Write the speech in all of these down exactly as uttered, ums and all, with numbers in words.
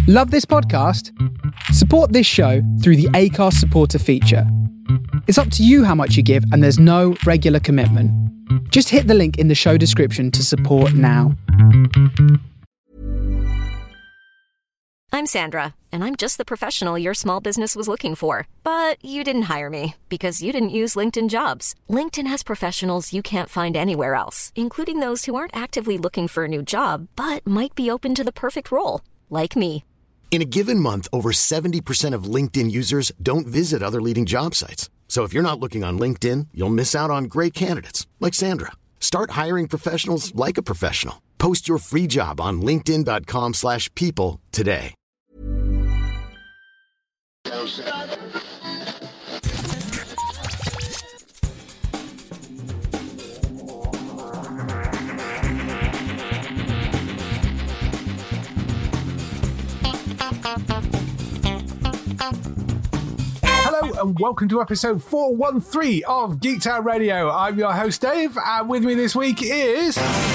Love this podcast? Support this show through the Acast supporter feature. It's up to you how much you give, and there's no regular commitment. Just hit the link in the show description to support now. I'm Sandra, and I'm just the professional your small business was looking for. But you didn't hire me because you didn't use LinkedIn Jobs. LinkedIn has professionals you can't find anywhere else, including those who aren't actively looking for a new job, but might be open to the perfect role, like me. In a given month, over seventy percent of LinkedIn users don't visit other leading job sites. So if you're not looking on LinkedIn, you'll miss out on great candidates like Sandra. Start hiring professionals like a professional. Post your free job on linkedin.com slash people today. Hello and welcome to episode four one three of Geek Town Radio. I'm your host Dave, and with me this week is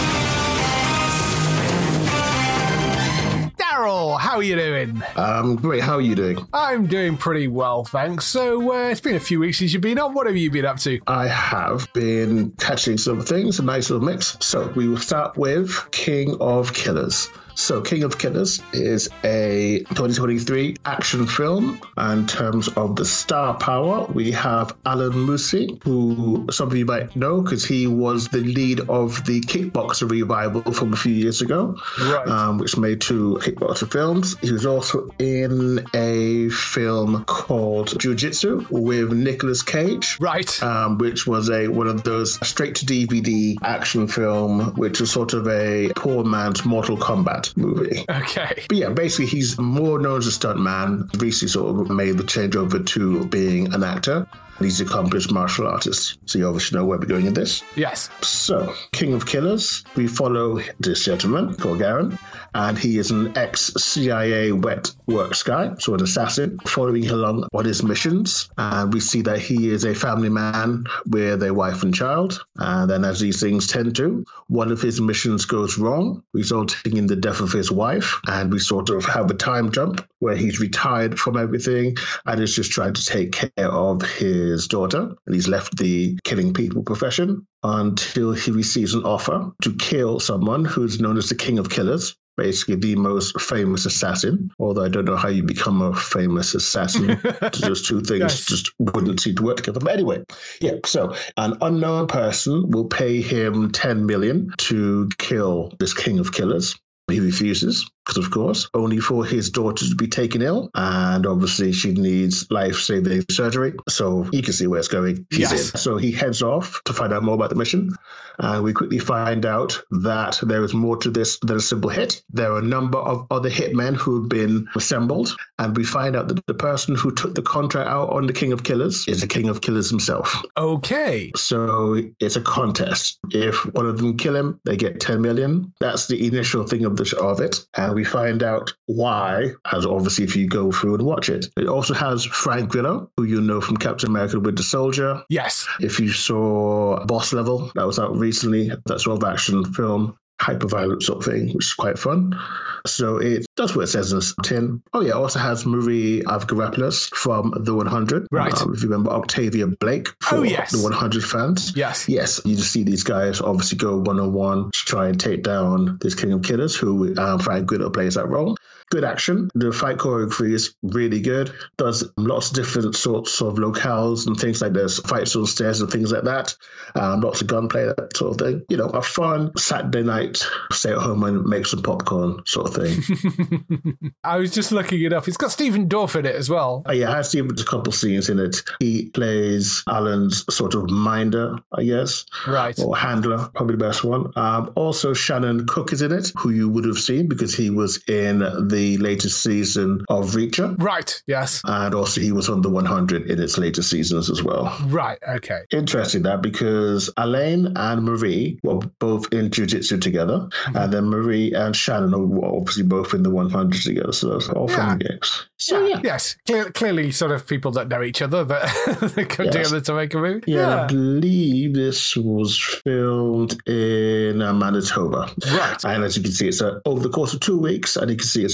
Daryl. How are you doing? Um, great. How are you doing? I'm doing pretty well, thanks. So uh, it's been a few weeks since you've been on. What have you been up to? I have been catching some things, a nice little mix. So we will start with King of Killers. So King of Killers is a twenty twenty-three action film. In terms of the star power, we have Alan Moussi, who some of you might know because he was the lead of the Kickboxer revival from a few years ago, right. um, which made two Kickboxer films. He was also in a film called Jiu-Jitsu with Nicolas Cage, right? Um, which was a one of those straight-to-D V D action film, which was sort of a poor man's Mortal Kombat movie. Okay. But yeah, basically he's more known as a stuntman. Recently sort of made the change over to being an actor. He's an accomplished martial artist. So you obviously know where we're going in this. Yes. So, King of Killers, we follow this gentleman called Garen, and he is an ex-C I A wet works guy, so an assassin, following along on his missions. And we see that he is a family man with a wife and child. And then as these things tend to, one of his missions goes wrong, resulting in the death of his wife. And we sort of have a time jump where he's retired from everything and is just trying to take care of his his daughter, and he's left the killing people profession until he receives an offer to kill someone who's known as the King of Killers, basically the most famous assassin, although I don't know how you become a famous assassin. Those two things yes. just wouldn't seem to work together. But anyway, yeah, so an unknown person will pay him ten million dollars to kill this King of Killers. He refuses, because of course, only for his daughter to be taken ill. And obviously she needs life-saving surgery. So you can see where it's going. He's yes. in. So he heads off to find out more about the mission. And we quickly find out that there is more to this than a simple hit. There are a number of other hitmen who have been assembled. And we find out that the person who took the contract out on the King of Killers is the King of Killers himself. Okay. So it's a contest. If one of them kill him, they get ten million. That's the initial thing of the of it. And we find out why, as obviously if you go through and watch it. It also has Frank Grillo, who you know from Captain America: Winter Soldier. Yes. If If you saw Boss Level, that was out recently, that sort of action film, hyper-violent sort of thing, which is quite fun. So it does what it says in the tin. Oh yeah, it also has Marie Avgeropoulos from The one hundred. Right. Um, if you remember Octavia Blake for oh, yes. The one hundred fans. Yes. Yes, you just see these guys obviously go one-on-one to try and take down this King of Killers, who um, Frank Grillo plays that role. Good action. The fight choreography is really good. Does lots of different sorts of locales and things like this, fights on stairs and things like that. Um, lots of gunplay, that sort of thing. You know, a fun Saturday night, stay at home and make some popcorn sort of thing. I was just looking it up. It's got Stephen Dorff in it as well. Oh, yeah, I've seen a couple scenes in it. He plays Alan's sort of minder, I guess. Right. Or handler, probably the best one. Um, also, Shannon Cook is in it, who you would have seen because he was in the latest season of Reacher. Right, yes. And also he was on The one hundred in its later seasons as well. Right, okay. Interesting that because Alain and Marie were both in Jiu-Jitsu together, mm-hmm. and then Marie and Shannon were obviously both in The one hundred together, so that's all fun yeah. games. So, yeah. yeah. Yes, Cle- clearly sort of people that know each other that they come yes. together to make a movie. Yeah, yeah. I believe this was filmed in uh, Manitoba. Right. And as you can see, it's uh, over the course of two weeks, and you can see it's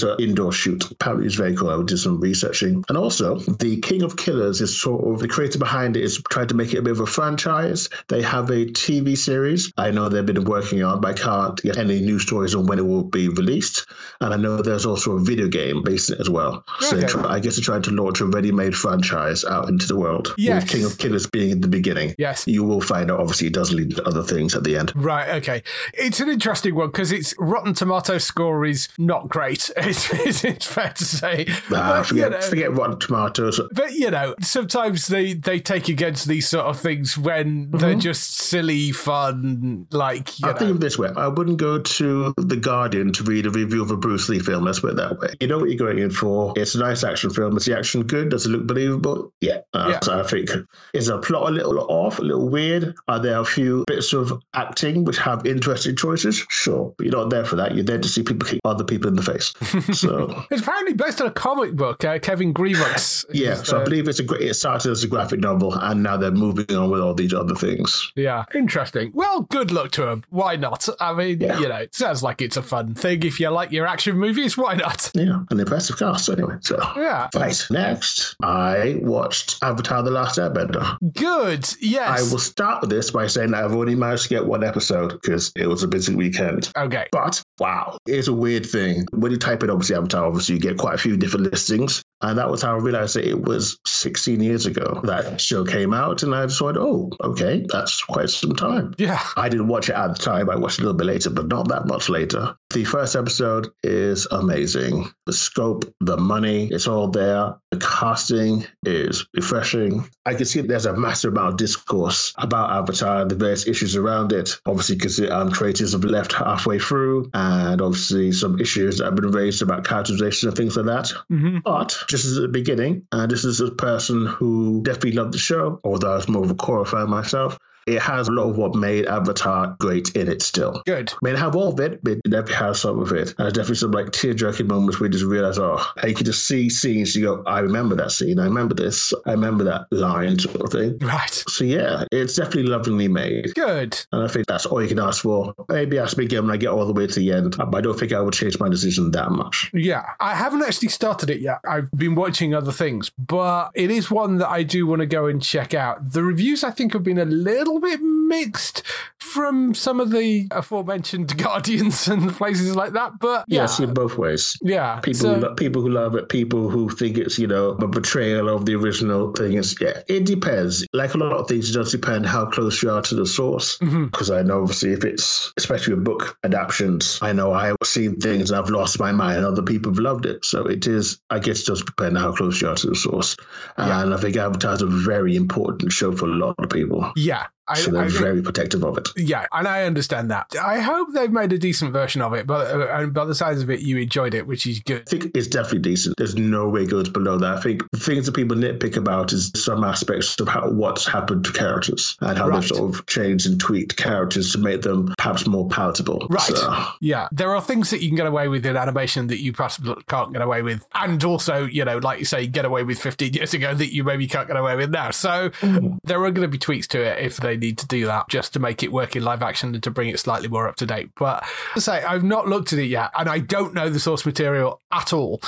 the indoor shoot. Apparently it's very cool. I did some researching. And also, the King of Killers is sort of, the creator behind it is trying to make it a bit of a franchise. They have a T V series I know they've been working on, but I can't get any news stories on when it will be released. And I know there's also a video game based in it as well. So Okay. try, I guess they're trying to launch a ready-made franchise out into the world. Yes. With King of Killers being in the beginning. Yes. You will find out, obviously, it does lead to other things at the end. Right, okay. It's an interesting one because its Rotten Tomato score is not great. It's, it's, it's fair to say. Ah, But, forget, you know, forget Rotten Tomatoes. But, you know, sometimes they, they take against these sort of things when they're just silly, fun, like, you I'll know. think of it this way. I wouldn't go to The Guardian to read a review of a Bruce Lee film. Let's put it that way. You know what you're going in for. It's a nice action film. Is the action good? Does it look believable? Yeah. Uh, Yeah. So I think, is the plot a little off, a little weird? Are there a few bits of acting which have interesting choices? Sure. But you're not there for that. You're there to see people kick other people in the face. So... It's apparently based on a comic book, uh, Kevin Grevix. Yeah, is so I the- believe it's a great. It started as a graphic novel, and now they're moving on with all these other things. Yeah, interesting. Well, good luck to him. Why not? I mean, Yeah. you know, it sounds like it's a fun thing. If you like your action movies, why not? Yeah, an impressive cast anyway. So Yeah. right, next I watched Avatar: The Last Airbender. Good. Yes. I will start with this by saying that I've only managed to get one episode because it was a busy weekend. Okay. But wow, it's a weird thing. When you type in obviously Avatar, obviously you get quite a few different listings. And that was how I realized that it was sixteen years ago that show came out. And I just thought, oh, okay, that's quite some time. Yeah. I didn't watch it at the time. I watched it a little bit later, but not that much later. The first episode is amazing. The scope, the money, it's all there. The casting is refreshing. I can see there's a massive amount of discourse about Avatar, the various issues around it. Obviously, because the um, creators have left halfway through, and obviously some issues that have been raised about characterization and things like that. Mm-hmm. But just as at the beginning, and this is a person who definitely loved the show, although I was more of a Korra fan myself. It has a lot of what made Avatar great in it still. Good. I mean, I have all of it, but it definitely has some of it. And there's definitely some like tear-jerking moments where you just realize, oh, and you can just see scenes, you go, I remember that scene, I remember this, I remember that line sort of thing. Right. So yeah, it's definitely lovingly made. Good. And I think that's all you can ask for. Maybe ask me again when I get all the way to the end, but I don't think I would change my decision that much. Yeah. I haven't actually started it yet. I've been watching other things, but it is one that I do want to go and check out. The reviews, I think, have been a little bit mixed from some of the aforementioned Guardians and places like that, but Yeah, yeah. see it both ways. Yeah. People, So- who lo- people who love it, people who think it's, you know, a betrayal of the original thing. Is yeah, it depends. Like a lot of things, it does depend how close you are to the source. Because I know, obviously, if it's, especially with book adaptions, I know I've seen things and I've lost my mind and other people have loved it. So it is, I guess it does depend on how close you are to the source. And I think Avatar is a very important show for a lot of people. Yeah. I, So they're I think- very protective of it. Yeah, and I understand that. I hope they've made a decent version of it, but uh, and by the size of it, you enjoyed it, which is good. I think it's definitely decent. There's no way it goes below that. I think the things that people nitpick about is some aspects of how what's happened to characters and how Right. they've sort of changed and tweaked characters to make them perhaps more palatable. Right. So, Yeah, there are things that you can get away with in animation that you perhaps can't get away with. And also, you know, like you say, get away with fifteen years ago that you maybe can't get away with now. So there are going to be tweaks to it if they need to do that, just to make it work in live action and to bring it slightly more up to date. But to say, I've not looked at it yet, and I don't know the source material at all.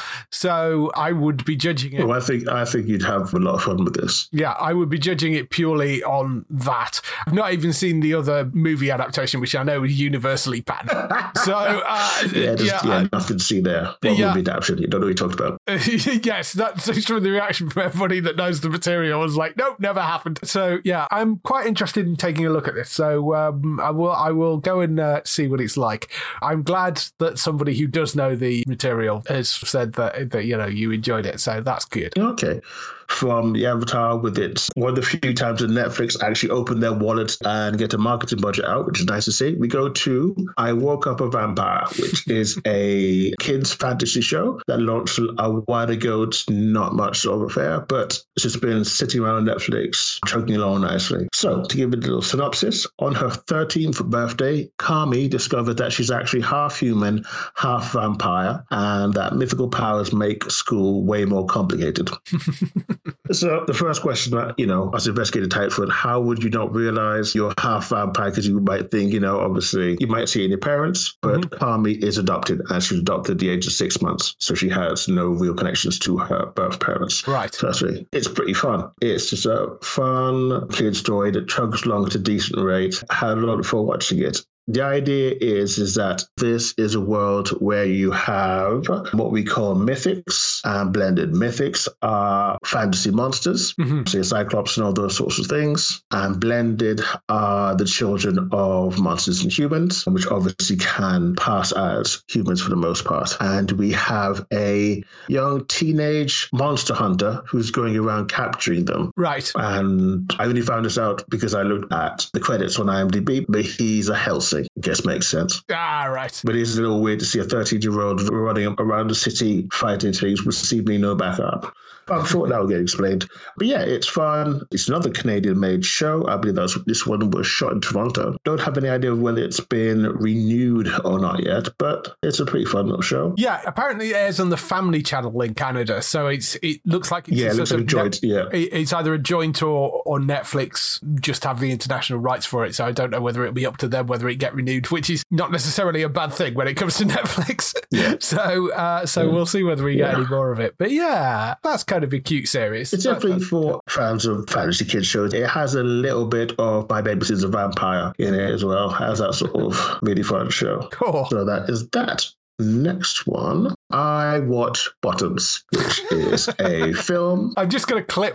So I would be judging it. well, I think I think you'd have a lot of fun with this. Yeah, I would be judging it purely on that. I've not even seen the other movie adaptation, which I know is universally panned. So, uh, Yeah, there's, yeah, yeah, I- nothing to see there. What Yeah. movie adaptation? You don't know what you're talking about. yes, that's just from the reaction from everybody that knows the material. I was like, nope, never happened. So yeah, I'm quite interested in taking a look at this. So um, I will, I will go and uh, see what it's like. I'm glad that somebody who does know the material has said that that you know you enjoyed it. So that's good. Okay. From the Avatar with it, one of the few times that Netflix actually opened their wallet and get a marketing budget out, which is nice to see. We go to I Woke Up a Vampire, which is a kids fantasy show that launched a while ago. It's not much of a affair, but it's just been sitting around on Netflix, chugging along nicely. So to give it a little synopsis, on her thirteenth birthday, Kami discovered that she's actually half human, half vampire, and that mythical powers make school way more complicated. So the first question that, you know, as investigator type for, how would you not realize you're half vampire? Because you might think, you know, obviously you might see it in your parents, but mm-hmm. Carmy is adopted, and she was adopted at the age of six months. So she has no real connections to her birth parents. Right. So that's really, it's pretty fun. It's just a fun kid story that chugs along at a decent rate. I had a lot of fun watching it. The idea is, is that this is a world where you have what we call mythics, and blended mythics are fantasy monsters, mm-hmm. so Cyclops and all those sorts of things, and blended are the children of monsters and humans, which obviously can pass as humans for the most part. And we have a young teenage monster hunter who's going around capturing them. Right. And I only found this out because I looked at the credits on IMDb, but he's a Hellsing. I guess makes sense. Ah, right. But it's a little weird to see a thirteen-year-old running around the city fighting things with seemingly no backup. I'm sure that will get explained. But yeah, it's fun. It's another Canadian-made show. I believe that's this one was shot in Toronto. Don't have any idea of whether it's been renewed or not yet, but it's a pretty fun little show. Yeah, apparently it airs on the Family Channel in Canada, so it's it looks like it's yeah, a it looks sort like of joint. Ne- yeah, it's either a joint or or Netflix just have the international rights for it. So I don't know whether it'll be up to them whether it get renewed, which is not necessarily a bad thing when it comes to Netflix. Yeah. so uh, so yeah. we'll see whether we get yeah. any more of it. But yeah, that's kind of a cute series. It's definitely for fans of fantasy kids shows. It has a little bit of My Babysitter's a Vampire in it as well. It has that sort of really fun show. Cool. So that is that. Next one, I watch Bottoms, which is a film. I'm just going to clip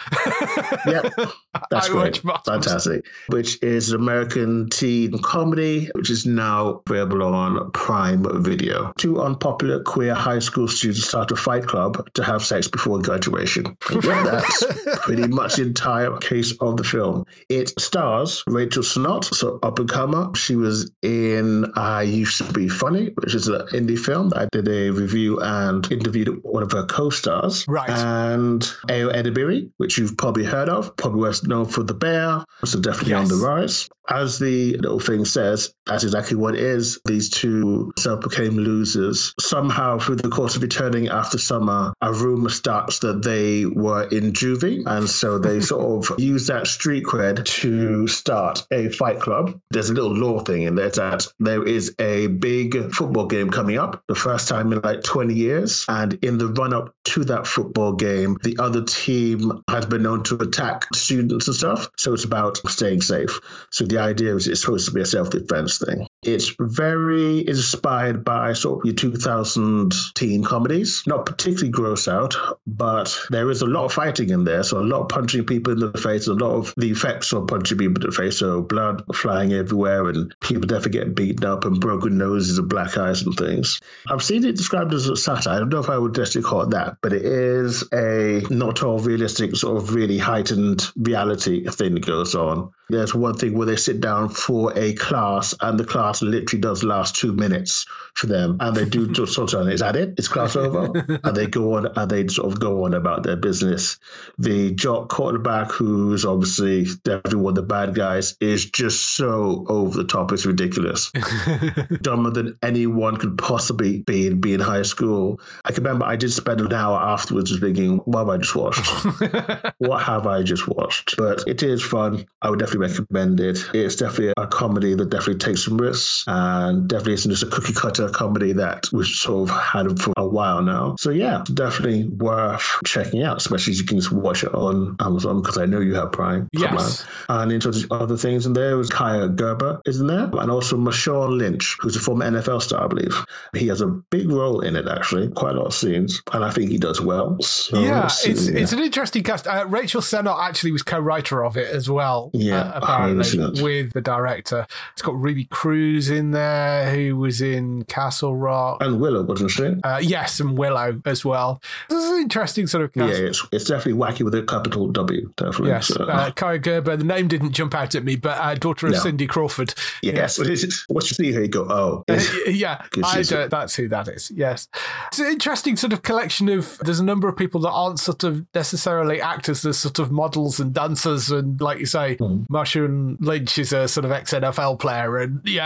that. Yep, that's I great. Fantastic. Which is an American teen comedy, which is now available on Prime Video. Two unpopular queer high school students start a fight club to have sex before graduation. Yeah, that's pretty much the entire case of the film. It stars Rachel Sennott, so up-and-comer. She was in I Used to Be Funny, which is an indie film. I did a review and interviewed one of her co-stars. Right. And Ayo Edebiri, which you've probably heard of, probably best known for The Bear, so definitely yes. on the rise. As the little thing says, that's exactly what it is. These two self-proclaimed losers, somehow through the course of returning after summer, a rumor starts that they were in juvie, and so they sort of use that street cred to start a fight club. There's a little lore thing in there that there is a big football game coming up, the first time in like twenty years, and in the run-up to that football game, the other team has been known to attack students and stuff, so it's about staying safe. So the idea is it's supposed to be a self-defense thing. It's very inspired by sort of your two thousand teen comedies. Not particularly gross out, but there is a lot of fighting in there. So a lot of punching people in the face, a lot of the effects of punching people in the face. So blood flying everywhere and people definitely getting beaten up and broken noses and black eyes and things. I've seen it described as a satire. I don't know if I would necessarily call it that, but it is a not all realistic sort of really heightened reality thing that goes on. There's one thing where they sit down for a class and the class literally does last two minutes for them. And they do just sort of, is that it? Is class over? And they go on and they sort of go on about their business. The jock quarterback, who's obviously definitely one of the bad guys, is just so over the top. It's ridiculous. Dumber than anyone could possibly be in, be in high school. I can remember I did spend an hour afterwards just thinking, what have I just watched? What have I just watched? But it is fun. I would definitely recommend it. It's definitely a comedy that definitely takes some risks and definitely isn't just a cookie cutter comedy that we've sort of had for a while now. So yeah, definitely worth checking out, especially as you can just watch it on Amazon because I know you have Prime. Yes. And in terms of other things in there, was Kaya Gerber is in there, and also Marshawn Lynch, who's a former N F L star, I believe. He has a big role in it, actually, quite a lot of scenes, and I think he does well. So, yeah, it's yeah. it's an interesting cast. Uh, Rachel Sennott actually was co-writer of it as well. Yeah, uh, apparently with the director. It's got Ruby Cruz in there, who was in Castle Rock, and Willow, wasn't she? Uh, yes, and Willow as well. This is an interesting sort of cast. Yeah, it's it's definitely wacky with a capital W, definitely. Yes, so. uh, Kaya Gerber. The name didn't jump out at me, but uh, daughter of no. Cindy Crawford. Yes, yes. Once you see her, you go, oh, uh, yeah, I, uh, that's who that is. Yes, it's an interesting sort of collection of. There's a number of people that aren't sort of necessarily actors. There's sort of models and dancers, and like you say, mm. Marshawn Lynch is a sort of ex-N F L player, and yeah,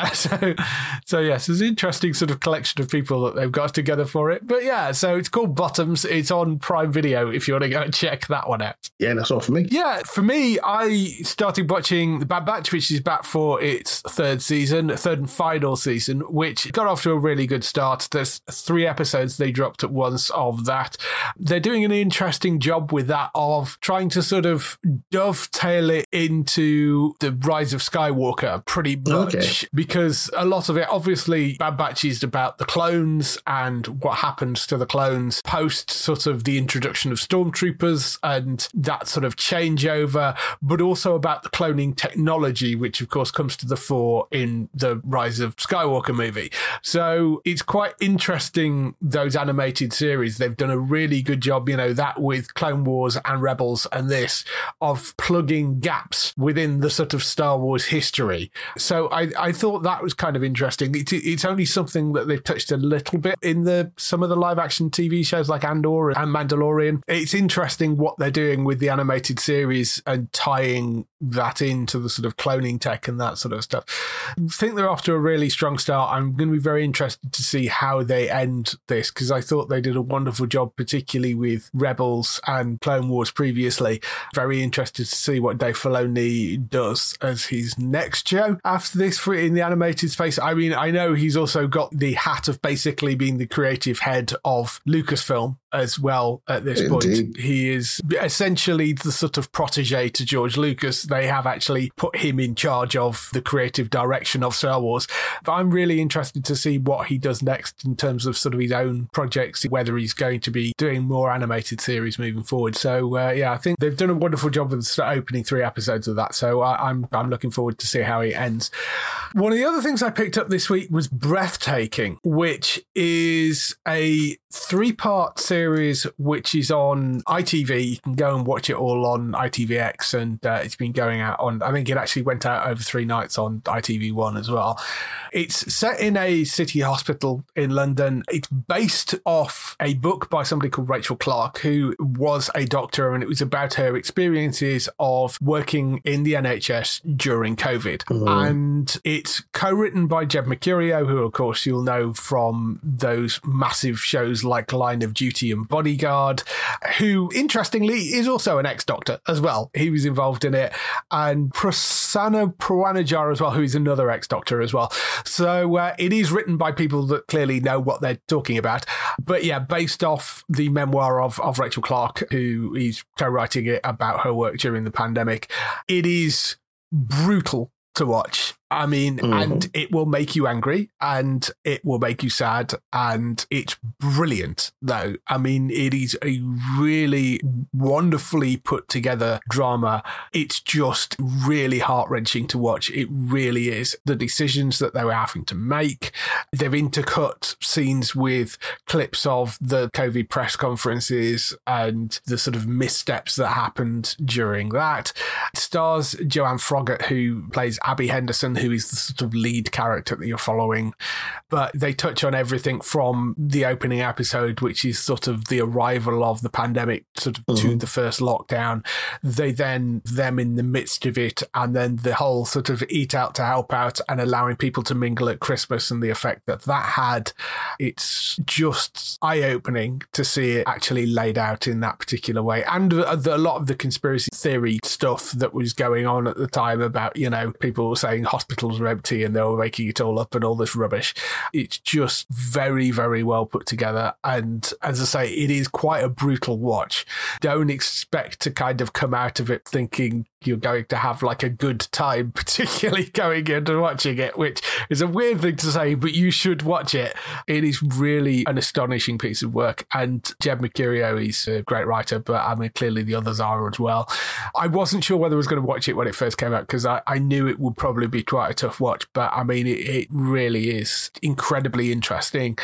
so, so yes, it's an interesting sort of collection of people that they've got together for it. But yeah, so it's called Bottoms. It's on Prime Video if you want to go and check that one out. Yeah, that's all for me. Yeah, for me, I started watching The Bad Batch, which is back for its third season, third and final season, which got off to a really good start. There's three episodes they dropped at once of that. They're doing an interesting job with that of trying to sort of dovetail it into the Rise of Skywalker pretty much, okay. because a lot of it, obviously, Bad Batch is about the clones and what happens to the clones post sort of the introduction of stormtroopers and that sort of changeover, but also about the cloning technology, which of course comes to the fore in the Rise of Skywalker movie. So it's quite interesting, those animated series. They've done a really good job, you know, that with Clone Wars and Rebels and this, of plugging gaps within the sort of Star Wars history. So I, I thought that was kind of interesting. It, it's only something that they've touched a little bit in the some of the live action T V shows like Andor and Mandalorian. It's interesting what they're doing with the animated series and tying that into the sort of cloning tech and that sort of stuff. I think they're off to a really strong start. I'm going to be very interested to see how they end this, because I thought they did a wonderful job, particularly with Rebels and Clone Wars previously. Very interested to see what Dave Filoni does as his next show after this for in the animated space. I mean, I know he's also got the hat of basically being the creative head of Lucasfilm as well at this Indeed. point. He is essentially the sort of protege to George Lucas. They have actually put him in charge of the creative direction of Star Wars. But I'm really interested to see what he does next in terms of sort of his own projects, whether he's going to be doing more animated series moving forward. So uh, yeah, I think they've done a wonderful job with the opening three episodes of that. So I, I'm I'm looking forward to see how it ends. One of the other things I picked up this week was Breathtaking, which is a three-part series which is on I T V. You can go and watch it all on I T V X, and uh, it's been going out on, I think it actually went out over three nights on I T V one as well. It's set in a city hospital in London. It's based off a book by somebody called Rachel Clark, who was a doctor, and it was about her experiences of working in the N H S during COVID. Mm-hmm. And it's co-written by Jed Mercurio, who of course you'll know from those massive shows like Line of Duty and Bodyguard, who interestingly is also an ex-doctor as well. He was involved in it. And Prasanna Purwanajar as well, who is another ex-doctor as well. So uh, it is written by people that clearly know what they're talking about. But yeah, based off the memoir of, of Rachel Clark, who is co-writing it about her work during the pandemic. It is brutal to watch. I mean, mm-hmm. and it will make you angry and it will make you sad, and it's brilliant though. I mean, it is a really wonderfully put together drama. It's just really heart-wrenching to watch. It really is. The decisions that they were having to make. They've intercut scenes with clips of the COVID press conferences and the sort of missteps that happened during that. It stars Joanne Froggatt, who plays Abby Henderson, who is the sort of lead character that you're following. But they touch on everything from the opening episode, which is sort of the arrival of the pandemic sort of mm-hmm. to the first lockdown. They then, them in the midst of it, and then the whole sort of eat out to help out and allowing people to mingle at Christmas and the effect that that had. It's just eye-opening to see it actually laid out in that particular way. And a lot of the conspiracy theory stuff that was going on at the time about, you know, people saying hospitals were empty and they were making it all up and all this rubbish. It's just very, very well put together. And as I say, it is quite a brutal watch. Don't expect to kind of come out of it thinking you're going to have like a good time, particularly going in and watching it, which is a weird thing to say, but you should watch it. It is really an astonishing piece of work. And Jed Mercurio is a great writer, but I mean, clearly the others are as well. I wasn't sure whether I was going to watch it when it first came out because I, I knew it would probably be quite a tough watch, but I mean, it, it really is incredibly interesting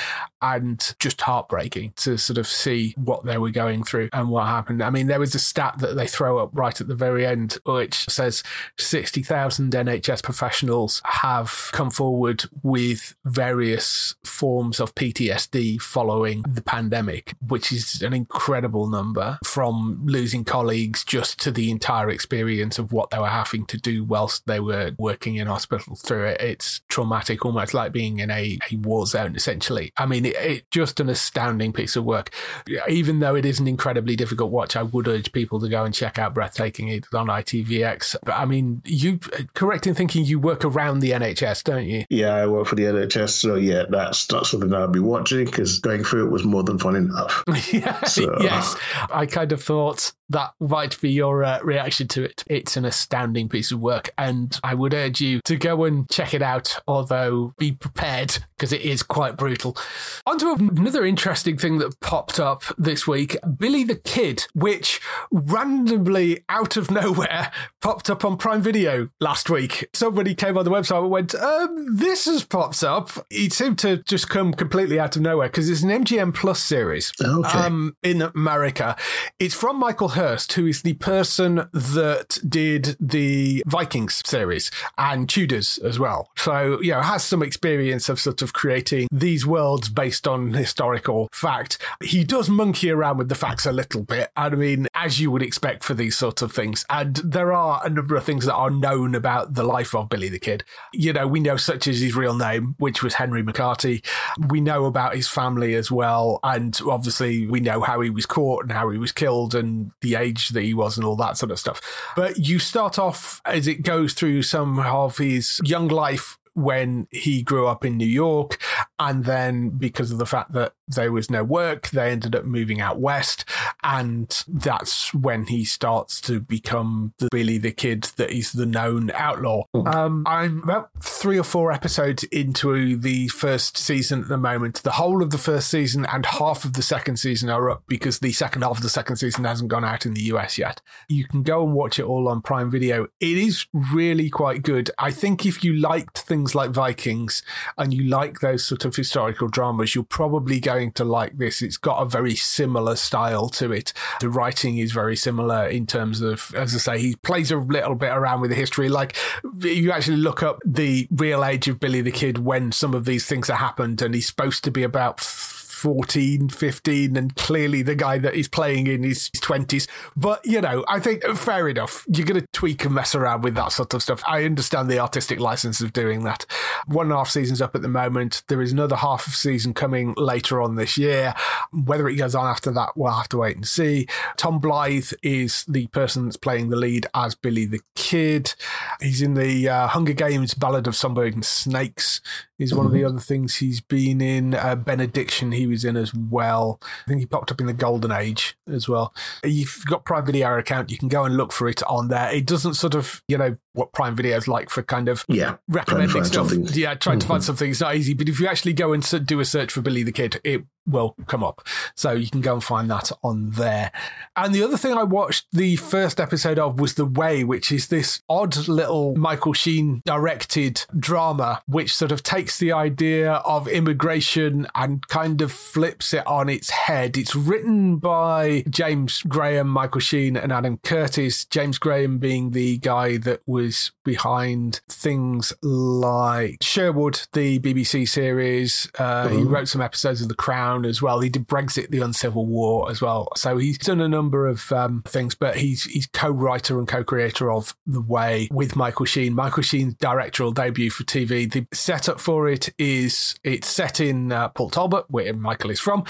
and just heartbreaking to sort of see what they were going through and what happened. I mean, there was a stat that they throw up right at the very end, which says sixty thousand N H S professionals have come forward with various forms of P T S D following the pandemic, which is an incredible number, from losing colleagues just to the entire experience of what they were having to do whilst they were working in hospitals through it. It's traumatic, almost like being in a, a war zone, essentially. I mean, it's it, just an astounding piece of work. Even though it is an incredibly difficult watch, I would urge people to go and check out Breathtaking. It's on I T V X. But I mean, you correct in thinking you work around the N H S, don't you? Yeah, I work for the N H S, so yeah, that's not something I'll be watching, because going through it was more than fun enough. yeah, so. Yes, I kind of thought that might be your uh, reaction to it. It's an astounding piece of work, and I would urge you to go and check it out, although be prepared, because it is quite brutal. On to another interesting thing that popped up this week, Billy the Kid, which randomly, out of nowhere, popped up on Prime Video last week. Somebody came on the website and went, um, this has popped up. It seemed to just come completely out of nowhere, because it's an M G M Plus series okay. um, in America. It's from Michael Hurst, who is the person that did the Vikings series and Tudors as well. So, you know, has some experience of sort of creating these worlds based on historical fact. He does monkey around with the facts a little bit. I mean, as you would expect for these sorts of things. And there are a number of things that are known about the life of Billy the Kid. You know, we know such as his real name, which was Henry McCarthy. We know about his family as well. And obviously we know how he was caught and how he was killed and the age that he was and all that sort of stuff. But you start off as it goes through some of his young life when he grew up in New York, and then because of the fact that there was no work, they ended up moving out west, and that's when he starts to become the Billy the Kid that is the known outlaw. Um, I'm about three or four episodes into the first season at the moment. The whole of the first season and half of the second season are up, because the second half of the second season hasn't gone out in the U S yet. You can go and watch it all on Prime Video. It is really quite good. I think if you liked things like Vikings and you like those sort of historical dramas, you're probably going to like this. It's got a very similar style to it. The writing is very similar in terms of, as I say, he plays a little bit around with the history. Like, you actually look up the real age of Billy the Kid when some of these things have happened, and he's supposed to be about fourteen, fifteen, and clearly the guy that he's playing in his twenties. But, you know, I think fair enough. You're going to tweak and mess around with that sort of stuff. I understand the artistic license of doing that. One and a half seasons up at the moment. There is another half of season coming later on this year. Whether it goes on after that, we'll have to wait and see. Tom Blythe is the person that's playing the lead as Billy the Kid. He's in the uh, Hunger Games Ballad of Songbirds and Snakes is one of the other things he's been in. Uh, Benediction he was in as well. I think he popped up in the Golden Age as well. You've got Prime Video account, you can go and look for it on there. It doesn't sort of, you know, what Prime Video is like for kind of yeah, recommending stuff. Something. Yeah, trying mm-hmm. to find something. It's not easy, but if you actually go and do a search for Billy the Kid, it will come up. So you can go and find that on there. And the other thing I watched the first episode of was The Way, which is this odd little Michael Sheen directed drama, which sort of takes the idea of immigration and kind of flips it on its head. It's written by James Graham, Michael Sheen, and Adam Curtis. James Graham being the guy that was behind things like Sherwood, the B B C series. Uh, he wrote some episodes of The Crown as well. He did Brexit, the Uncivil War as well. So he's done a number of um, things, but he's he's co-writer and co-creator of The Way with Michael Sheen. Michael Sheen's directorial debut for T V. The setup for it is it's set in uh, Port Talbot, where Michael is from.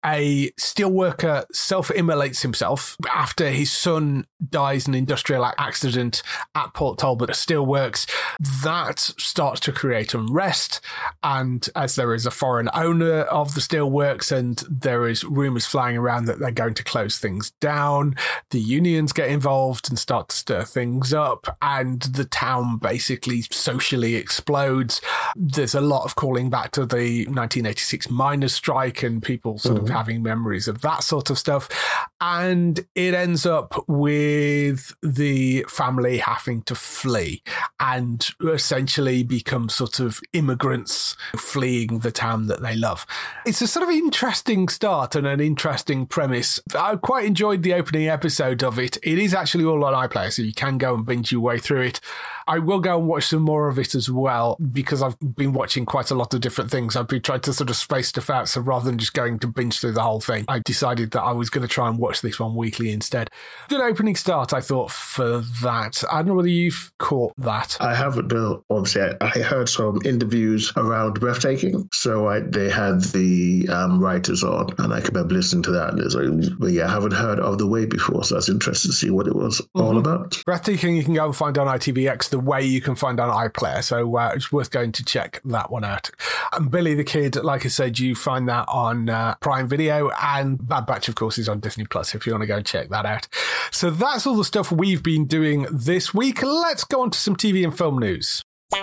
A steelworker self-immolates himself after his son dies in an industrial accident at Port Talbot Steelworks. That starts to create unrest, and as there is a foreign owner of the steelworks and there is rumours flying around that they're going to close things down, the unions get involved and start to stir things up, and the town basically socially explodes. There's a lot of calling back to the nineteen eighty-six miners' strike and people sort mm-hmm. of having memories of that sort of stuff. And it ends up with the family having to flee and essentially become sort of immigrants fleeing the town that they love. It's a sort of interesting start and an interesting premise. I quite enjoyed the opening episode of it. It is actually all on iPlayer, so you can go and binge your way through it. I will go and watch some more of it as well, because I've been watching quite a lot of different things. I've been trying to sort of space stuff out, so rather than just going to binge through the whole thing, I decided that I was going to try and watch this one weekly instead. Good opening start, I thought, for that. I don't know whether you've caught that. I haven't, no. Obviously, I, I heard some interviews around Breathtaking, so I, they had the um, writers on, and I can remember listening to that. And it's like, but yeah, I haven't heard of The Way before, so that's interesting to see what it was mm-hmm. all about. Breathtaking you can go and find on I T V X, The Way you can find on iPlayer, so uh, it's worth going to check that one out. And Billy the Kid, like I said, you find that on uh, Prime Video, and Bad Batch, of course, is on Disney Plus if you want to go and check that out. So that's all the stuff we've been doing this week. Let's go on to some T V and film news.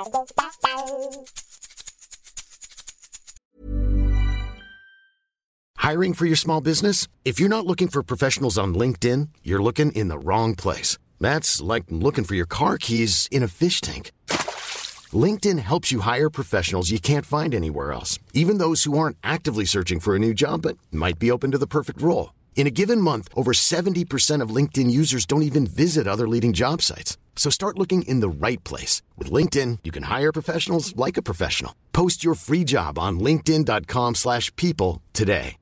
Hiring for your small business? If you're not looking for professionals on LinkedIn, you're looking in the wrong place. That's like looking for your car keys in a fish tank. LinkedIn helps you hire professionals you can't find anywhere else, even those who aren't actively searching for a new job but might be open to the perfect role. In a given month, over seventy percent of LinkedIn users don't even visit other leading job sites. So start looking in the right place. With LinkedIn, you can hire professionals like a professional. Post your free job on linkedin.com slash people today.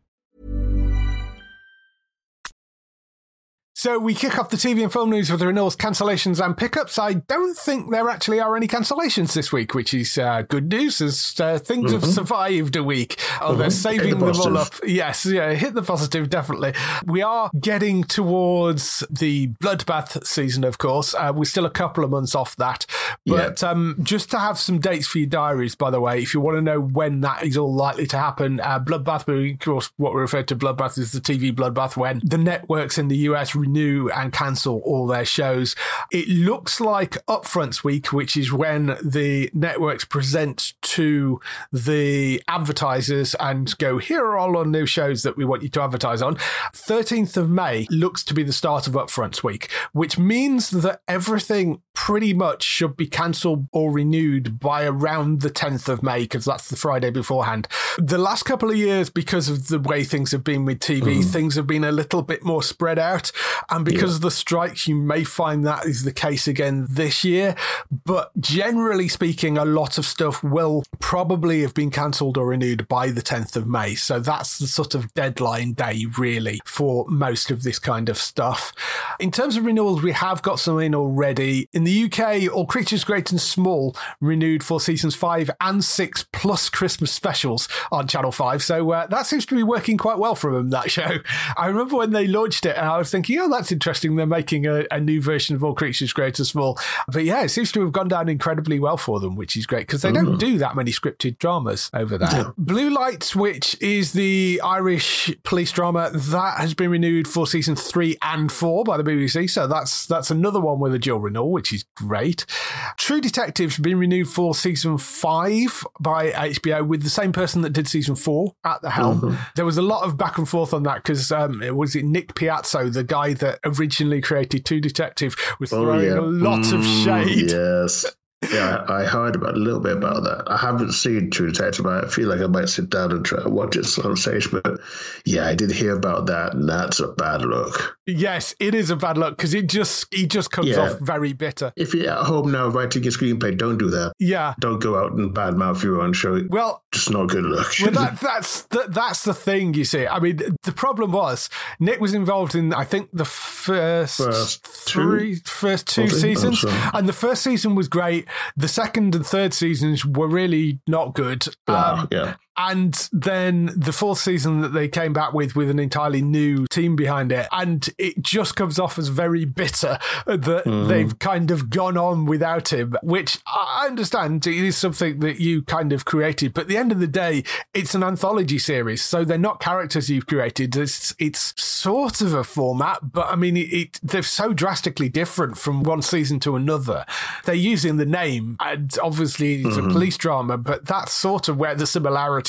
So we kick off the T V and film news with the renewals, cancellations and pickups. I don't think there actually are any cancellations this week, which is uh, good news, as uh, things mm-hmm. have survived a week. Oh, mm-hmm. They're saving the them all up. Yes, yeah, hit the positive, definitely. We are getting towards the Bloodbath season, of course. Uh, we're still a couple of months off that. But yeah. um, just to have some dates for your diaries, by the way, if you want to know when that is all likely to happen, uh, Bloodbath, of course, what we refer to Bloodbath is the T V Bloodbath, when the networks in the U S renew and cancel all their shows. It looks like Upfronts Week, which is when the networks present to the advertisers and go, here are all our new shows that we want you to advertise on. thirteenth of May looks to be the start of Upfronts Week, which means that everything pretty much should be cancelled or renewed by around the tenth of May, because that's the Friday beforehand. The last couple of years, because of the way things have been with T V, mm. things have been a little bit more spread out. And because yeah. of the strikes, you may find that is the case again this year. But generally speaking, a lot of stuff will probably have been cancelled or renewed by the tenth of May. So that's the sort of deadline day, really, for most of this kind of stuff. In terms of renewals, we have got some in already. In the U K, All Creatures Great and Small renewed for seasons five and six plus Christmas specials on Channel five. So uh, that seems to be working quite well for them, that show. I remember when they launched it and I was thinking, oh, that's interesting. They're making a, a new version of All Creatures Great and Small. But yeah, it seems to have gone down incredibly well for them, which is great because they don't do that many scripted dramas over there. Yeah. Blue Lights, which is the Irish police drama, that has been renewed for seasons three and four by the B B C. So that's that's another one with a dual renewal, which is great. True Detective's been renewed for season five by H B O with the same person that did season four at the helm. Mm-hmm. There was a lot of back and forth on that because um, was it Nick Piazzo, the guy that originally created True Detective, was oh, throwing yeah. a lot mm, of shade. Yes. Yeah, I heard about a little bit about that. I haven't seen True Detective, but I feel like I might sit down and try to watch it some stage. But yeah, I did hear about that, and that's a bad look. Yes, it is a bad look because it just he just comes yeah. off very bitter. If you're at home now writing a screenplay, don't do that. Yeah, don't go out and badmouth your own show. Well, just not a good look. Well, that, that's the, that's the thing. You see, I mean, the problem was Nick was involved in I think the first, first three, two? first two seasons, and the first season was great. The second and third seasons were really not good. Wow, um, yeah. And then the fourth season that they came back with, with an entirely new team behind it. And it just comes off as very bitter that mm. they've kind of gone on without him, which I understand it is something that you kind of created. But at the end of the day, it's an anthology series. So they're not characters you've created. It's, it's sort of a format, but I mean, it, it, they're so drastically different from one season to another. They're using the name, and obviously it's mm-hmm. a police drama, but that's sort of where the similarity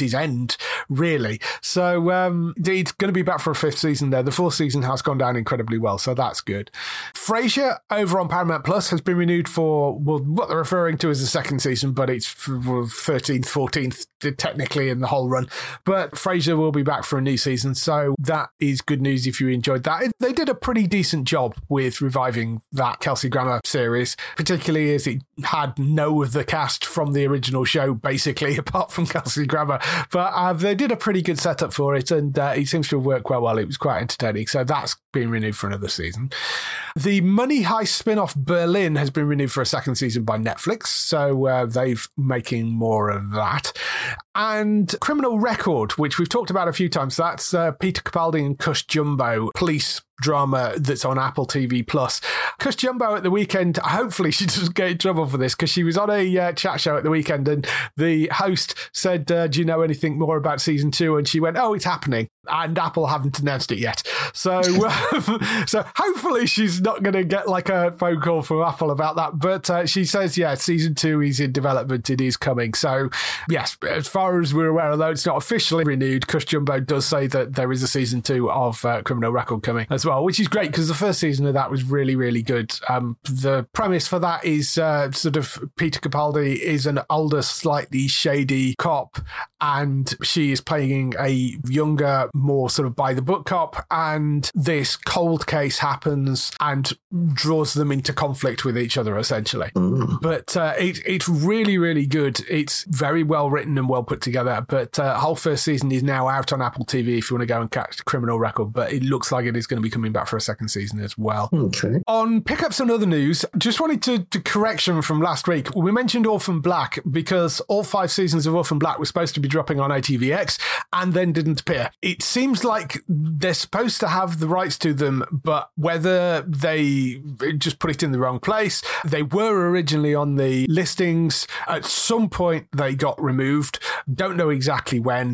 wit's end, really. So um, it's going to be back for a fifth season there. The fourth season has gone down incredibly well, so that's good. Frasier over on Paramount Plus has been renewed for, well, what they're referring to as the second season, but it's thirteenth, fourteenth technically in the whole run. But Frasier will be back for a new season, so that is good news if you enjoyed that. They did a pretty decent job with reviving that Kelsey Grammer series, particularly as it had no of the cast from the original show, basically, apart from Kelsey Grammer. But uh, they did a pretty good setup for it, and uh, it seems to have worked quite well. It was quite entertaining, so that's been renewed for another season. The Money Heist spin-off Berlin has been renewed for a second season by Netflix, so uh, they're making more of that. And Criminal Record, which we've talked about a few times, that's uh, Peter Capaldi and Cush Jumbo police drama that's on Apple T V Plus. Cush Jumbo at the weekend, hopefully she doesn't get in trouble for this, because she was on a uh, chat show at the weekend and the host said, uh, do you know anything more about season two? And she went, oh, it's happening. And Apple haven't announced it yet. So, um, so hopefully she's not going to get like a phone call from Apple about that. But uh, she says, yeah, season two is in development. It is coming. So, yes, as far as we're aware, although it's not officially renewed, Cush Jumbo does say that there is a season two of uh, Criminal Record coming as well, which is great because the first season of that was really, really good. Um, the premise for that is uh, sort of Peter Capaldi is an older, slightly shady cop, and she is playing a younger, more sort of by the book cop, and this cold case happens and draws them into conflict with each other, essentially. Mm. But uh, it, it's really, really good. It's very well written and well put together, but uh, whole first season is now out on Apple T V if you want to go and catch Criminal Record, but it looks like it is going to be coming back for a second season as well. Okay. On pickups and other news, just wanted to, to correction from last week. We mentioned Orphan Black because all five seasons of Orphan Black were supposed to be dropping on I T V X and then didn't appear. It seems like they're supposed to have the rights to them, but whether they just put it in the wrong place, they were originally on the listings. At some point, they got removed. Don't know exactly when.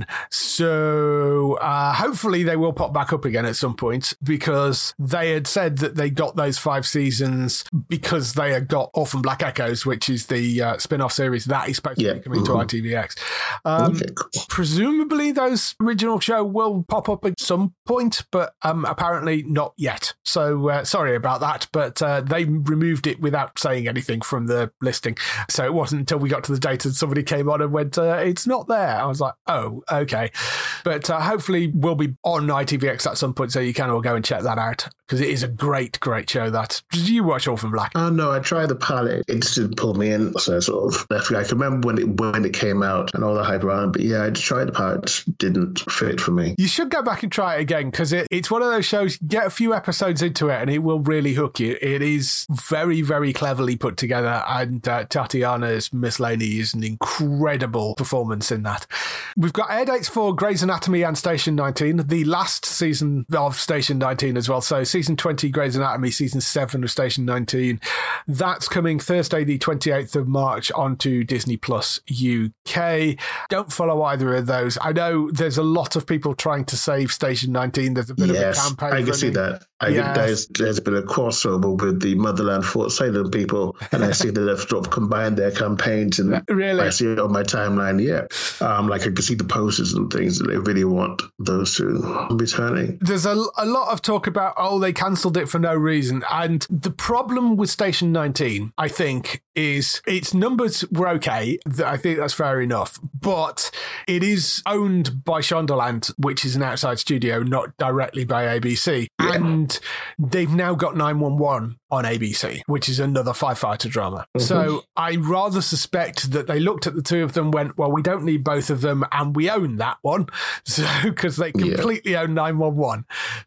So uh, hopefully they will pop back up again at some point, because they had said that they got those five seasons because they had got Orphan Black Echoes, which is the uh, spin-off series that is supposed yeah. to be coming mm-hmm. to I T V X. Um, okay, cool. Presumably those original show will pop up at some point, but um, apparently not yet. So uh, sorry about that, but uh, they removed it without saying anything from the listing. So it wasn't until we got to the date that somebody came on and went, uh, it's not there. I was like, oh, okay. But uh, hopefully we'll be on I T V X at some point, so you can all go and check that out, because it is a great, great show. That did you watch Orphan Black? Oh no, I tried the pilot. It just didn't pull me in, so I sort of left. I can remember when it when it came out and all the hype around, but yeah, I just tried the pilot. It just didn't fit for me. You should go back and try it again, because it, it's one of those shows. Get a few episodes into it, and it will really hook you. It is very, very cleverly put together, and uh, Tatiana's Miss Laney is an incredible performance in that. We've got air dates for Grey's Anatomy and Station nineteen, the last season of Station nineteen as well. So season twenty Grey's Anatomy, season seven of Station nineteen. That's coming Thursday, the twenty-eighth of March onto Disney Plus U K. Don't follow either of those. I know there's a lot of people trying to save Station nineteen. There's a bit yes, of a campaign. I can running. see that. I yes. think there's, there's been a crossover with the Motherland Fort Salem people, and I see that they've sort of combined their campaigns, and really? I see it on my timeline, yeah. Um, like I can see the posters and things that they really want those to be turning. There's a, a lot of talk about, oh, they cancelled it for no reason. And the problem with Station nineteen, I think, is its numbers were okay. I think that's fair enough. But it is owned by Shondaland, which is an outside studio, not directly by A B C. Yeah. And they've now got nine one one on A B C, which is another firefighter drama. Mm-hmm. So I rather suspect that they looked at the two of them, went, well, we don't need both of them, and we own that one. So, because they completely yeah. own nine one one.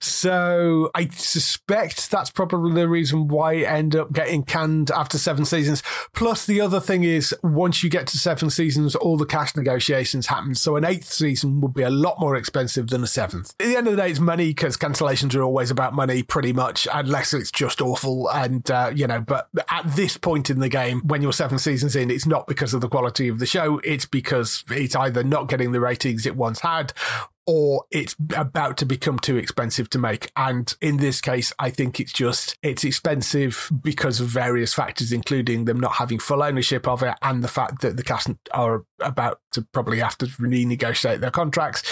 So I suspect that's probably the reason why it ended up getting canned after seven seasons. Plus, the other thing is, once you get to seven seasons, all the cash negotiations happen. So an eighth season would be a lot more expensive than a seventh. At the end of the day, it's money, because cancellations are always about money, pretty much, unless it's just awful. And, uh, you know, but at this point in the game, when you're seven seasons in, it's not because of the quality of the show. It's because it's either not getting the ratings it once had, or it's about to become too expensive to make. And in this case, I think it's just, it's expensive because of various factors, including them not having full ownership of it and the fact that the cast are about to probably have to renegotiate their contracts.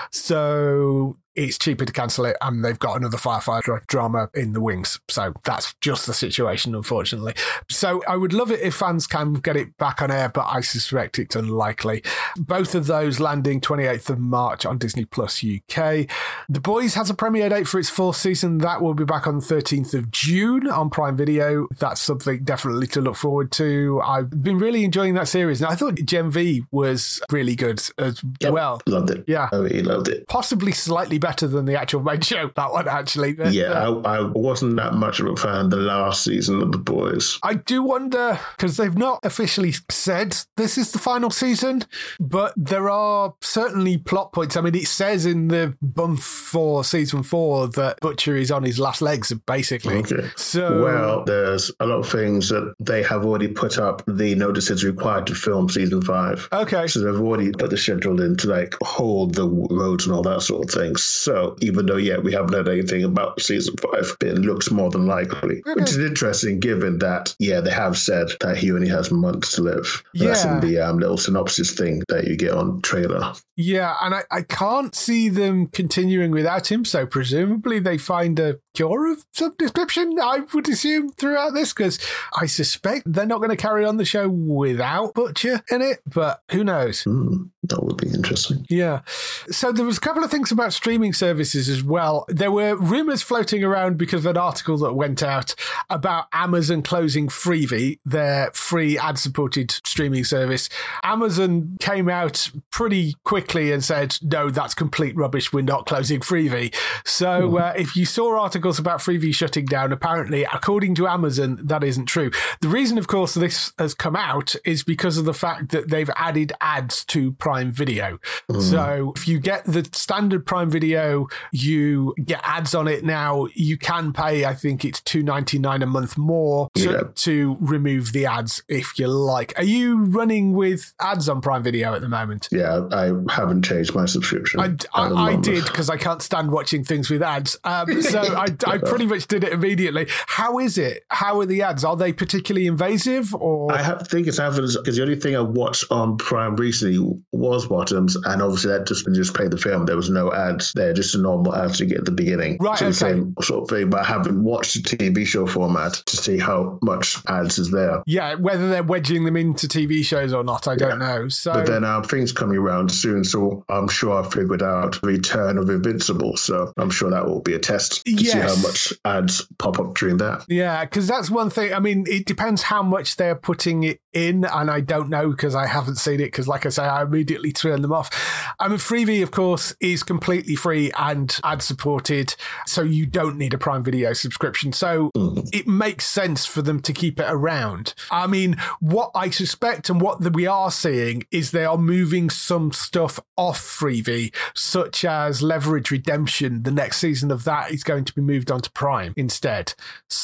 So it's cheaper to cancel it, and they've got another firefighter drama in the wings. So that's just the situation, unfortunately. So I would love it if fans can get it back on air, but I suspect it's unlikely. Both of those landing twenty-eighth of March on Disney Plus U K. The Boys has a premiere date for its fourth season. That will be back on the thirteenth of June on Prime Video. That's something definitely to look forward to. I've been really enjoying that series, and I thought Gen V was really good as yep, well. Loved it. Yeah. I really loved it. Possibly slightly better than the actual main show, that one, actually. But, yeah, uh, I, I wasn't that much of a fan the last season of The Boys. I do wonder, because they've not officially said this is the final season, but there are certainly plot points. I mean, it says in the bump for season four that Butcher is on his last legs, basically. Okay. So, well, there's a lot of things that they have already put up the notices required to film season five. Okay. So they've already put the schedule in to like hold the roads and all that sort of thing. So even though, yeah, we haven't heard anything about season five, it looks more than likely, okay. Which is interesting given that, yeah, they have said that he only has months to live. Yeah. That's in the um, little synopsis thing that you get on trailer. Yeah, and I, I can't see them continuing without him, so presumably they find a cure of some description, I would assume, throughout this, because I suspect they're not going to carry on the show without Butcher in it, but who knows? Mm, that would be interesting. Yeah. So there was a couple of things about streaming services as well. There were rumours floating around because of an article that went out about Amazon closing Freevee, their free ad-supported streaming service. Amazon came out pretty quickly and said, no, that's complete rubbish. We're not closing Freevee. So uh, if you saw articles about Freevee shutting down, apparently, according to Amazon, that isn't true. The reason, of course, this has come out is because of the fact that they've added ads to Prime Video. Mm. So if you get the standard Prime Video, you get ads on it now. You can pay, I think it's two dollars and ninety-nine cents a month more to, yeah. to remove the ads if you like. Are you running with ads on Prime Video at the moment? Yeah, I haven't changed my subscription. I, I, I did, because I can't stand watching things with ads. Um, so I, I pretty much did it immediately. How is it? How are the ads? Are they particularly invasive? Or I have, think it's happened because the only thing I watched on Prime recently was Bottoms, and obviously that just just played the film. There was no ads there, just a normal ads you get at the beginning. Right, so okay. the same sort of thing, but I haven't watched the T V show format to see how much ads is there. Yeah, whether they're wedging them into T V shows or not, I don't yeah. know. So, but then um, things coming around soon, so I'm sure I've figured out the return of Invincible, so I'm sure that will be a test to yes. see how much ads pop up during that. Yeah, because that's one thing. I mean, it depends how much they're putting it in, and I don't know because I haven't seen it, because like I say, I immediately turn them off. I mean, Freevee, of course, is completely free and ad supported, so you don't need a Prime Video subscription. So mm. it makes sense for them to keep it around. I mean, what I suspect and what we are seeing is they are moving some stuff off Freevee, such as Leverage Redemption. The next season of that is going to be moved onto Prime instead.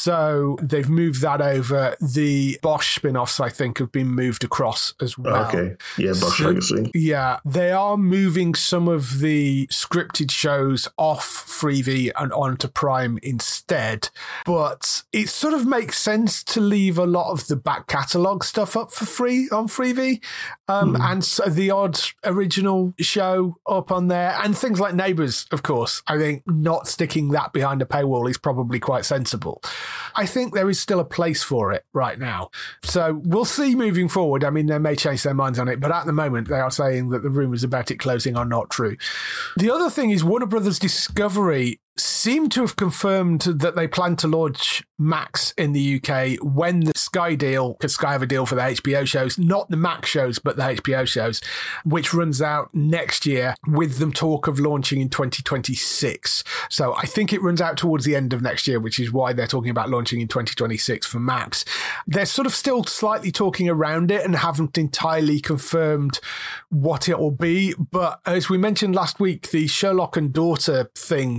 So they've moved that over. The Bosch spin-offs, I think, have been moved across as well. Okay. Yeah, Bosch so, Legacy. Yeah, they are moving some of the scripted shows off Freevee and onto Prime instead. But it sort of makes sense to leave a lot of the back catalogue stuff up for free on Freevee. Um, mm. And so the odd original show up on there, and things like Neighbours, of course. I think not sticking that behind a paywall is probably quite sensible. I think there is still a place for it right now. So we'll see moving forward. I mean, they may change their minds on it, but at the moment they are saying that the rumours about it closing are not true. The other thing is Warner Brothers Discovery seem to have confirmed that they plan to launch Max in the U K when the Sky deal, because Sky have a deal for the H B O shows, not the Max shows, but the H B O shows, which runs out next year, with them talk of launching in twenty twenty-six. So I think it runs out towards the end of next year, which is why they're talking about launching in twenty twenty-six for Max. They're sort of still slightly talking around it and haven't entirely confirmed what it will be. But as we mentioned last week, the Sherlock and Daughter thing that is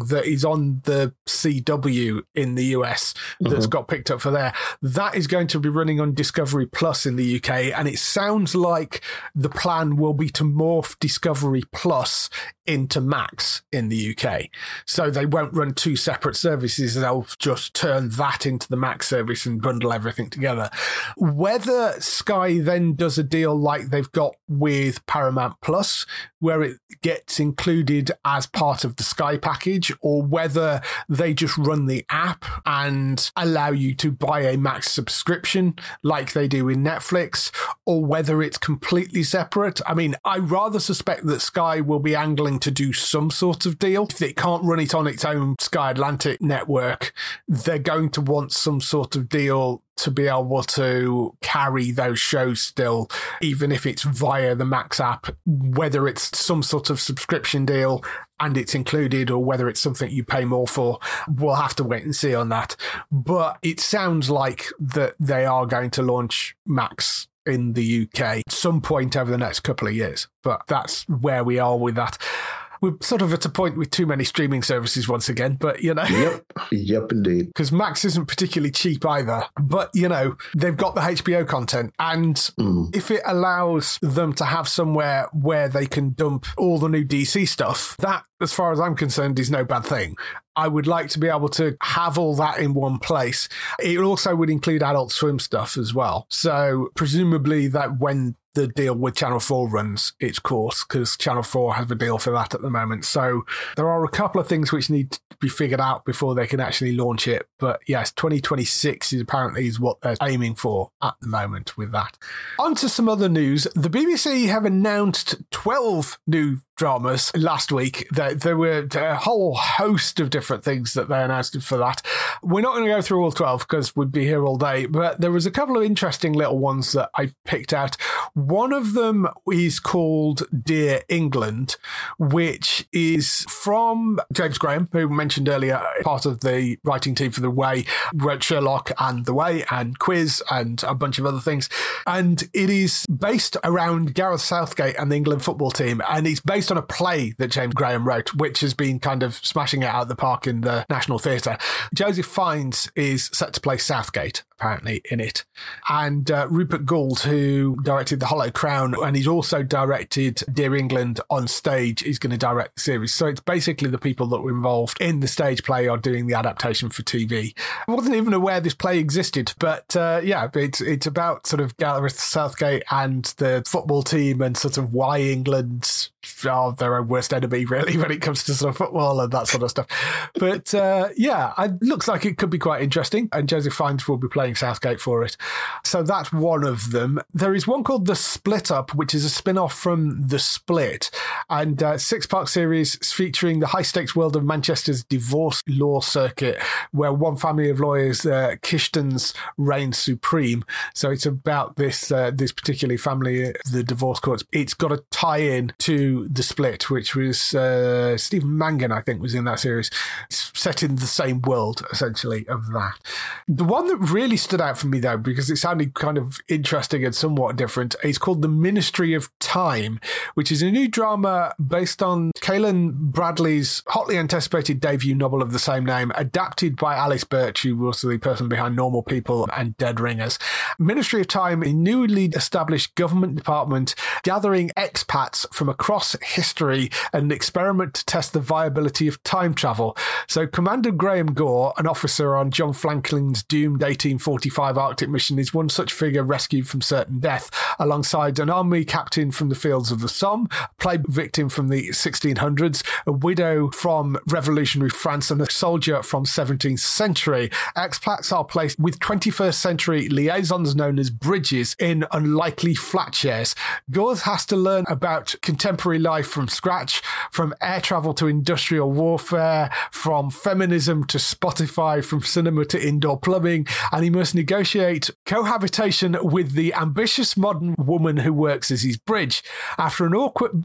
on the C W in the U S that's mm-hmm. got picked up for there. That is going to be running on Discovery Plus in the U K, and it sounds like the plan will be to morph Discovery Plus into Max in the U K. So they won't run two separate services. They'll just turn that into the Max service and bundle everything together. Whether Sky then does a deal like they've got with Paramount Plus, where it gets included as part of the Sky package, or whether they just run the app and allow you to buy a Max subscription like they do in Netflix, or whether it's completely separate. I mean, I rather suspect that Sky will be angling to do some sort of deal. If it can't run it on its own Sky Atlantic network, they're going to want some sort of deal to be able to carry those shows still, even if it's via the Max app, whether it's some sort of subscription deal and it's included, or whether it's something you pay more for. We'll have to wait and see on that. But it sounds like that they are going to launch Max in the U K at some point over the next couple of years. But that's where we are with that. We're sort of at a point with too many streaming services once again, but, you know. Yep, yep, indeed. Because Max isn't particularly cheap either. But, you know, they've got the H B O content. And mm. if it allows them to have somewhere where they can dump all the new D C stuff, that, as far as I'm concerned, is no bad thing. I would like to be able to have all that in one place. It also would include Adult Swim stuff as well. So presumably that when the deal with Channel four runs its course, because Channel four has a deal for that at the moment. So there are a couple of things which need to be figured out before they can actually launch it. But yes, twenty twenty-six is apparently is what they're aiming for at the moment with that. On to some other news. The B B C have announced twelve new dramas last week. There, there were a whole host of different things that they announced for that. We're not going to go through all twelve because we'd be here all day, but there was a couple of interesting little ones that I picked out. One of them is called Dear England, which is from James Graham, who mentioned earlier, part of the writing team for The Way, wrote Sherlock and The Way and Quiz and a bunch of other things. And it is based around Gareth Southgate and the England football team. And it's based on a play that James Graham wrote, which has been kind of smashing it out of the park in the National Theatre. Joseph Fiennes is set to play Southgate, apparently, in it. And uh, Rupert Gould, who directed The Hollow Crown, and he's also directed Dear England on stage, is going to direct the series. So it's basically the people that were involved in the stage play are doing the adaptation for T V. I wasn't even aware this play existed, but uh, yeah, it's it's about sort of Gareth Southgate and the football team and sort of why England are their own worst enemy, really, when it comes to sort of football and that sort of stuff. But uh, yeah, it looks like it could be quite interesting, and Joseph Fiennes will be playing Southgate for it. So that's one of them. There is one called The Split Up, which is a spin-off from The Split, and a six-part series featuring the high-stakes world of Manchester's divorce law circuit, where one family of lawyers, uh, Kishtons, reign supreme. So it's about this uh, this particular family, the divorce courts. It's got a tie-in to The Split, which was uh, Stephen Mangan, I think, was in that series. It's set in the same world, essentially, of that. The one that really stood out for me, though, because it sounded kind of interesting and somewhat different, is called The Ministry of Time, which is a new drama based on Kaelan Bradley's hotly anticipated debut novel of the same name, adapted by Alice Birch, who was the person behind Normal People and Dead Ringers. Ministry of Time, a newly established government department gathering expats from across history and an experiment to test the viability of time travel. So Commander Graham Gore, an officer on John Franklin's doomed eighteen forty-five Arctic mission, is one such figure rescued from certain death, alongside an army captain from the fields of the Somme, a plague victim from the sixteen hundreds, a widow from revolutionary France, and a soldier from seventeenth century. Expats are placed with twenty-first century liaisons known as bridges in unlikely flat shares. Gore has to learn about contemporary life from scratch, from air travel to industrial warfare, from feminism to Spotify, from cinema to indoor plumbing, and he must negotiate cohabitation with the ambitious modern woman who works as his bridge. After an awkward beginning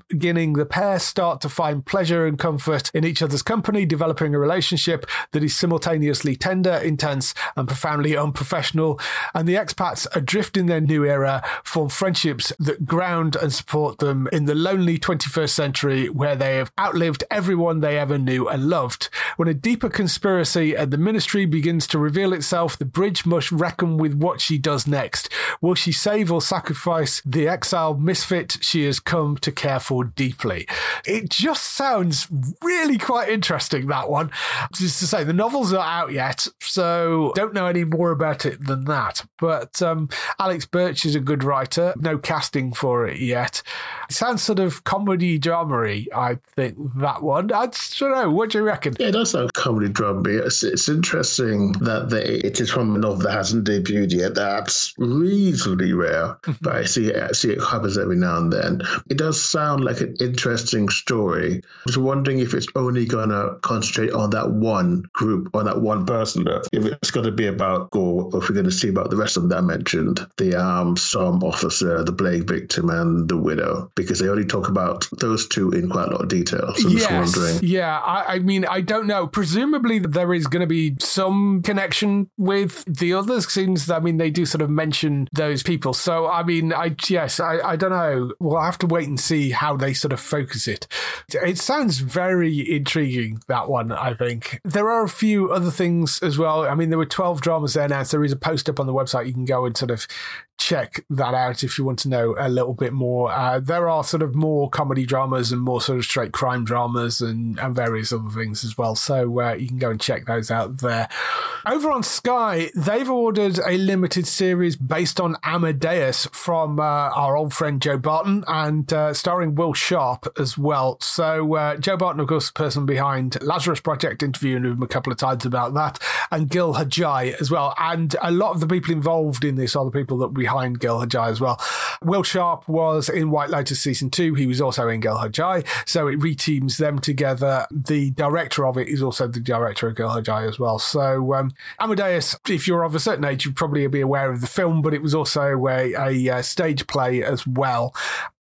beginning, the pair start to find pleasure and comfort in each other's company, developing a relationship that is simultaneously tender, intense, and profoundly unprofessional. And the expats, adrift in their new era, form friendships that ground and support them in the lonely twenty-first century where they have outlived everyone they ever knew and loved. When a deeper conspiracy at the ministry begins to reveal itself, the bridge must reckon with what she does next. Will she save or sacrifice the exiled misfit she has come to care for deeply? It just sounds really quite interesting, that one. Just to say, the novel's not out yet, so don't know any more about it than that. But um, Alex Birch is a good writer. No casting for it yet. It sounds sort of comedy drama-y, I think, that one. I don't know. What do you reckon? Yeah, it does sound comedy drama. It's, it's interesting that they, it is from a novel that hasn't debuted yet. That's reasonably rare, but I see it, I see it happens every now and then. It does sound like an interesting story. I was wondering if it's only going to concentrate on that one group, on that one person, though. If it's going to be about Gore, or if we're going to see about the rest of them that I mentioned, the armed storm officer, the plague victim, and the widow, because they only talk about those two in quite a lot of detail. So I'm yes. just wondering. Yeah, I, I mean, I don't know. Presumably there is going to be some connection with the others. Seems, I mean, they do sort of mention those people. So, I mean, I yes, I, I don't know. We'll have to wait and see how they sort of focus it. It sounds very intriguing, that one, I think. There are a few other things as well. I mean, there were twelve dramas there now, so there is a post up on the website. You can go and sort of check that out if you want to know a little bit more. Uh, there are sort of more comedy dramas and more sort of straight crime dramas and, and various other things as well. So uh, you can go and check those out there. Over on Sky, they've ordered a limited series based on Amadeus from uh, our old friend Joe Barton, and uh, starring Will Sharp as well. So uh, Joe Barton, of course, the person behind Lazarus Project, interviewing him a couple of times about that, and Gil Hajai as well. And a lot of the people involved in this are the people that behind Gil Hajai as well. Will Sharp was in White Lotus season two. He was also in Gil Hajai, so it reteams them together. The director of it is also the director of Gil Hajai as well. So um, Amadeus, if you're of a certain age, you'd probably be aware of the film, but it was also a, a, a stage play as well.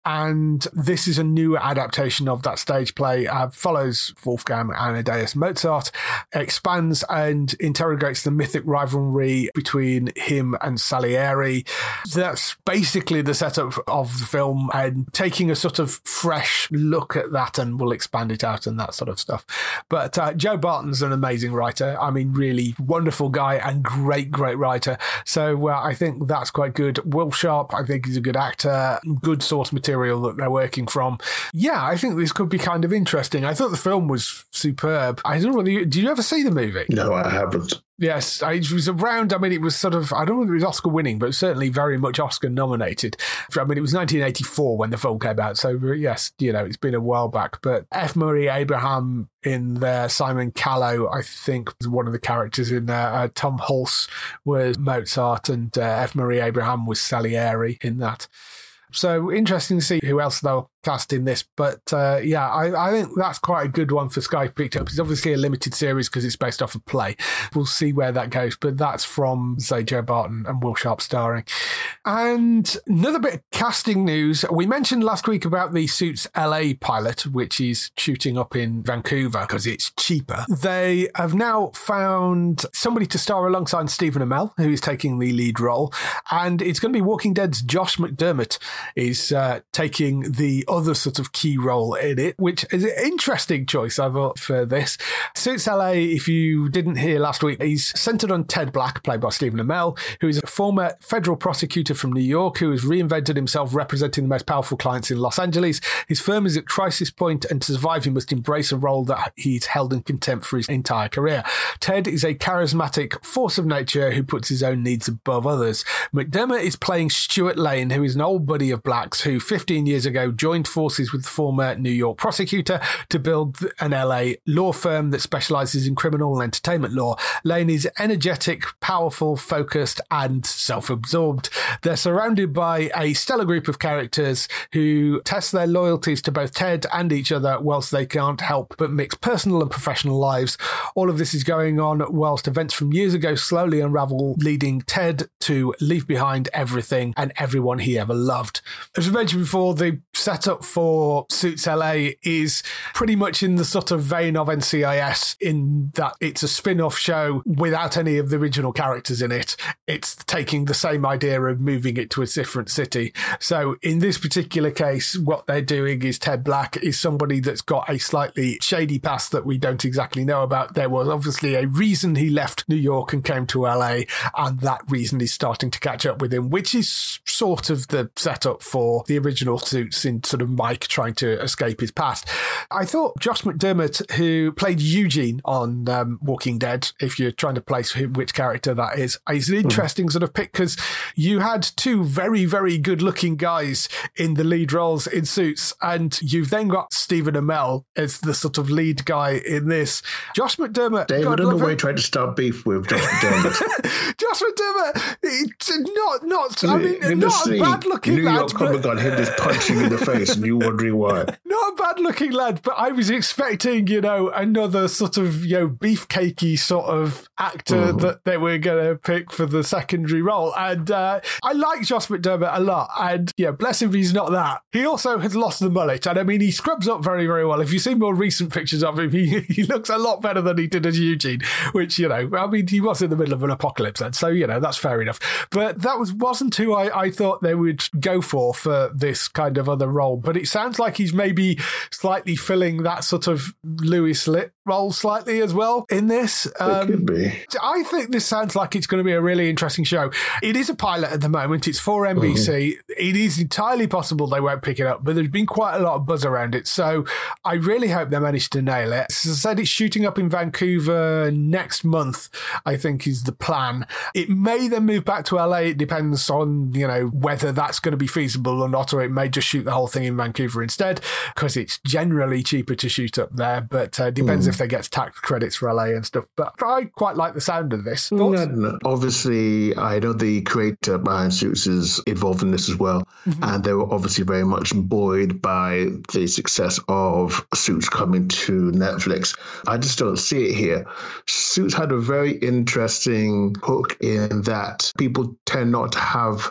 And this is a new adaptation of that stage play, uh, follows Wolfgang Amadeus Mozart, expands and interrogates the mythic rivalry between him and Salieri. That's basically the setup of the film, and taking a sort of fresh look at that, and we'll expand it out and that sort of stuff. But uh, Joe Barton's an amazing writer. I mean, really wonderful guy and great, great writer. So uh, I think that's quite good. Will Sharp, I think he's a good actor, good source material that they're working from. Yeah, I think this could be kind of interesting. I thought the film was superb. I don't really. Did you ever see the movie? No, I haven't. Yes, it was around, I mean, it was sort of, I don't know if it was Oscar winning, but certainly very much Oscar nominated. I mean, it was nineteen eighty-four when the film came out. So yes, you know, it's been a while back. But F. Murray Abraham in there, Simon Callow, I think, was one of the characters in there. Uh, Tom Hulce was Mozart, and uh, F. Murray Abraham was Salieri in that. So interesting to see who else they'll cast in this. But uh, yeah, I, I think that's quite a good one for Sky picked up. It's obviously a limited series because it's based off a play. We'll see where that goes. But that's from, say, Joe Barton and Will Sharp starring. And another bit of casting news. We mentioned last week about the Suits L A pilot, which is shooting up in Vancouver because it's cheaper. They have now found somebody to star alongside Stephen Amell, who is taking the lead role. And it's going to be Walking Dead's Josh McDermott is uh, taking the other sort of key role in it, which is an interesting choice, I thought, for this. Suits L A, if you didn't hear last week, he's centered on Ted Black, played by Stephen Amell, who is a former federal prosecutor from New York who has reinvented himself representing the most powerful clients in Los Angeles. His firm is at crisis point, and to survive, he must embrace a role that he's held in contempt for his entire career. Ted is a charismatic force of nature who puts his own needs above others. McDermott is playing Stuart Lane, who is an old buddy of Black's, who fifteen years ago joined forces with the former New York prosecutor to build an L A law firm that specializes in criminal and entertainment law. Lane is energetic, powerful, focused, and self-absorbed. They're surrounded by a stellar group of characters who test their loyalties to both Ted and each other whilst they can't help but mix personal and professional lives. All of this is going on whilst events from years ago slowly unravel, leading Ted to leave behind everything and everyone he ever loved. As we mentioned before, the setup for Suits L A is pretty much in the sort of vein of N C I S in that it's a spin-off show without any of the original characters in it. It's taking the same idea of moving it to a different city. So in this particular case, what they're doing is Ted Black is somebody that's got a slightly shady past that we don't exactly know about. There was obviously a reason he left New York and came to L A, and that reason is starting to catch up with him, which is sort of the setup for the original Suits in sort of Mike trying to escape his past. I thought Josh McDermott, who played Eugene on um, Walking Dead, if you're trying to place who, which character that is, is an interesting mm. sort of pick, because you had two very, very good-looking guys in the lead roles in Suits, and you've then got Stephen Amell as the sort of lead guy in this. Josh McDermott... David, I don't know why you tried to start beef with Josh McDermott. Josh McDermott, it's not, not, I mean, in not a bad-looking New lad. New York Comic Con, him just punching in the face and you wondering why. Not a bad-looking lad, but I was expecting, you know, another sort of, you know, beefcakey sort of actor mm. that they were going to pick for the secondary role. And uh, I like Josh McDermott a lot. And, yeah, bless him, he's not that. He also has lost the mullet. And, I mean, he scrubs up very, very well. If you see more recent pictures of him, he, he looks a lot better than he did as Eugene, which, you know, I mean, he was in the middle of an apocalypse then. So, you know, that's fair enough. But that was, wasn't who I, I thought they would go for for this kind of other role. But it sounds like he's maybe slightly filling that sort of Louis Litt role slightly as well in this. Um, it could be. I think this sounds like it's going to be a really interesting show. It is a pilot at the moment. It's for N B C. Mm-hmm. It is entirely possible they won't pick it up, but there's been quite a lot of buzz around it. So I really hope they manage to nail it. As I said, it's shooting up in Vancouver next month, I think is the plan. It may then move back to L A. It depends on, you know, whether that's going to be feasible or not, or it may just shoot the whole thing in Vancouver instead, because it's generally cheaper to shoot up there, but uh, depends mm. if they get tax credits for L A and stuff. But I quite like the sound of this. No, no. Obviously, I know the creator behind Suits is involved in this as well, mm-hmm. and they were obviously very much buoyed by the success of Suits coming to Netflix. I just don't see it here. Suits had a very interesting hook in that people tend not to have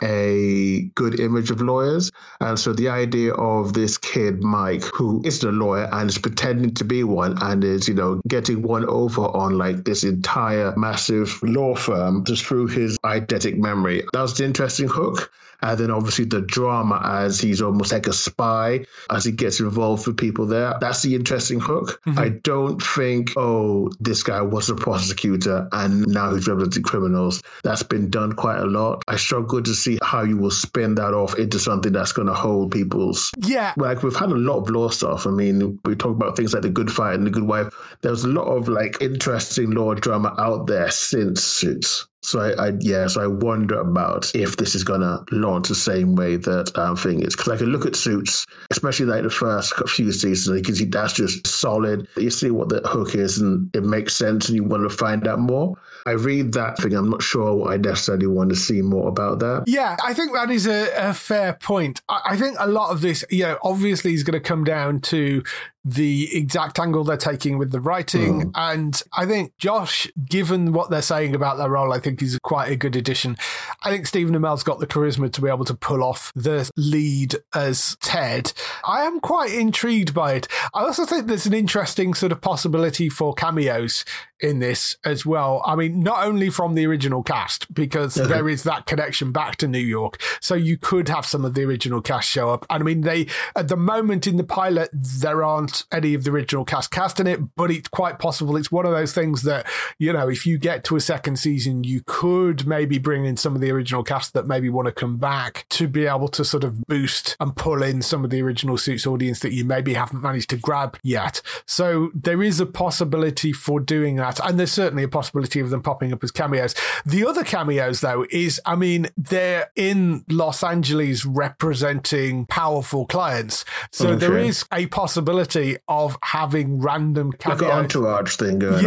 a good image of lawyers, and so the idea of this kid, Mike, who isn't a lawyer and is pretending to be one and is, you know, getting one over on like this entire massive law firm just through his eidetic memory. That was the interesting hook. And then obviously the drama as he's almost like a spy as he gets involved with people there. That's the interesting hook. Mm-hmm. I don't think, oh, this guy was a prosecutor and now he's representing criminals. That's been done quite a lot. I struggle to see how you will spin that off into something that's going to hold people's... Yeah. Like we've had a lot of law stuff. I mean, we talk about things like The Good Fight and The Good Wife. There's a lot of like interesting law drama out there since Suits. So I, I yeah, so I wonder about if this is gonna launch the same way that um, thing is, because I can look at Suits, especially like the first few seasons, and you can see that's just solid. You see what the hook is, and it makes sense, and you want to find out more. I read that thing. I'm not sure what I necessarily want to see more about that. Yeah, I think that is a, a fair point. I, I think a lot of this, you know, obviously is going to come down to the exact angle they're taking with the writing. Mm. And I think Josh, given what they're saying about their role, I think he's quite a good addition. I think Stephen Amell's got the charisma to be able to pull off the lead as Ted. I am quite intrigued by it. I also think there's an interesting sort of possibility for cameos in this as well. I mean, not only from the original cast, because mm-hmm. there is that connection back to New York. So you could have some of the original cast show up. And I mean, they, at the moment in the pilot, there aren't any of the original cast cast in it, but it's quite possible. It's one of those things that, you know, if you get to a second season, you could maybe bring in some of the original cast that maybe want to come back to be able to sort of boost and pull in some of the original Suits audience that you maybe haven't managed to grab yet. So there is a possibility for doing that. And there's certainly a possibility of them popping up as cameos. The other cameos, though, is, I mean, they're in Los Angeles representing powerful clients. So okay. there is a possibility of having random cameos. Like an entourage thing going yeah, on.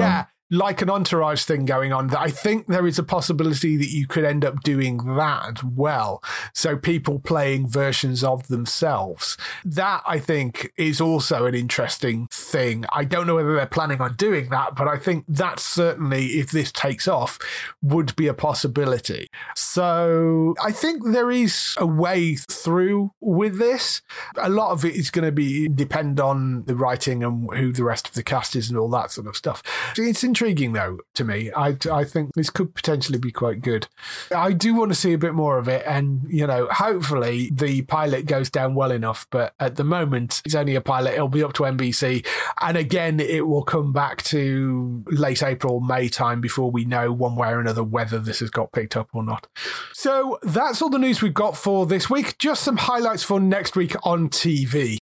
like an Entourage thing going on, that I think there is a possibility that you could end up doing that as well. So people playing versions of themselves. That, I think, is also an interesting thing. I don't know whether they're planning on doing that, but I think that certainly, if this takes off, would be a possibility. So I think there is a way through with this. A lot of it is going to be depend on the writing and who the rest of the cast is and all that sort of stuff. It's intriguing, though, to me. I, I think this could potentially be quite good. I do want to see a bit more of it, and, you know, hopefully the pilot goes down well enough, but at the moment, it's only a pilot. It'll be up to N B C, and again, it will come back to late April, May time before we know one way or another whether this has got picked up or not. So that's all the news we've got for this week. Just some highlights for next week on T V.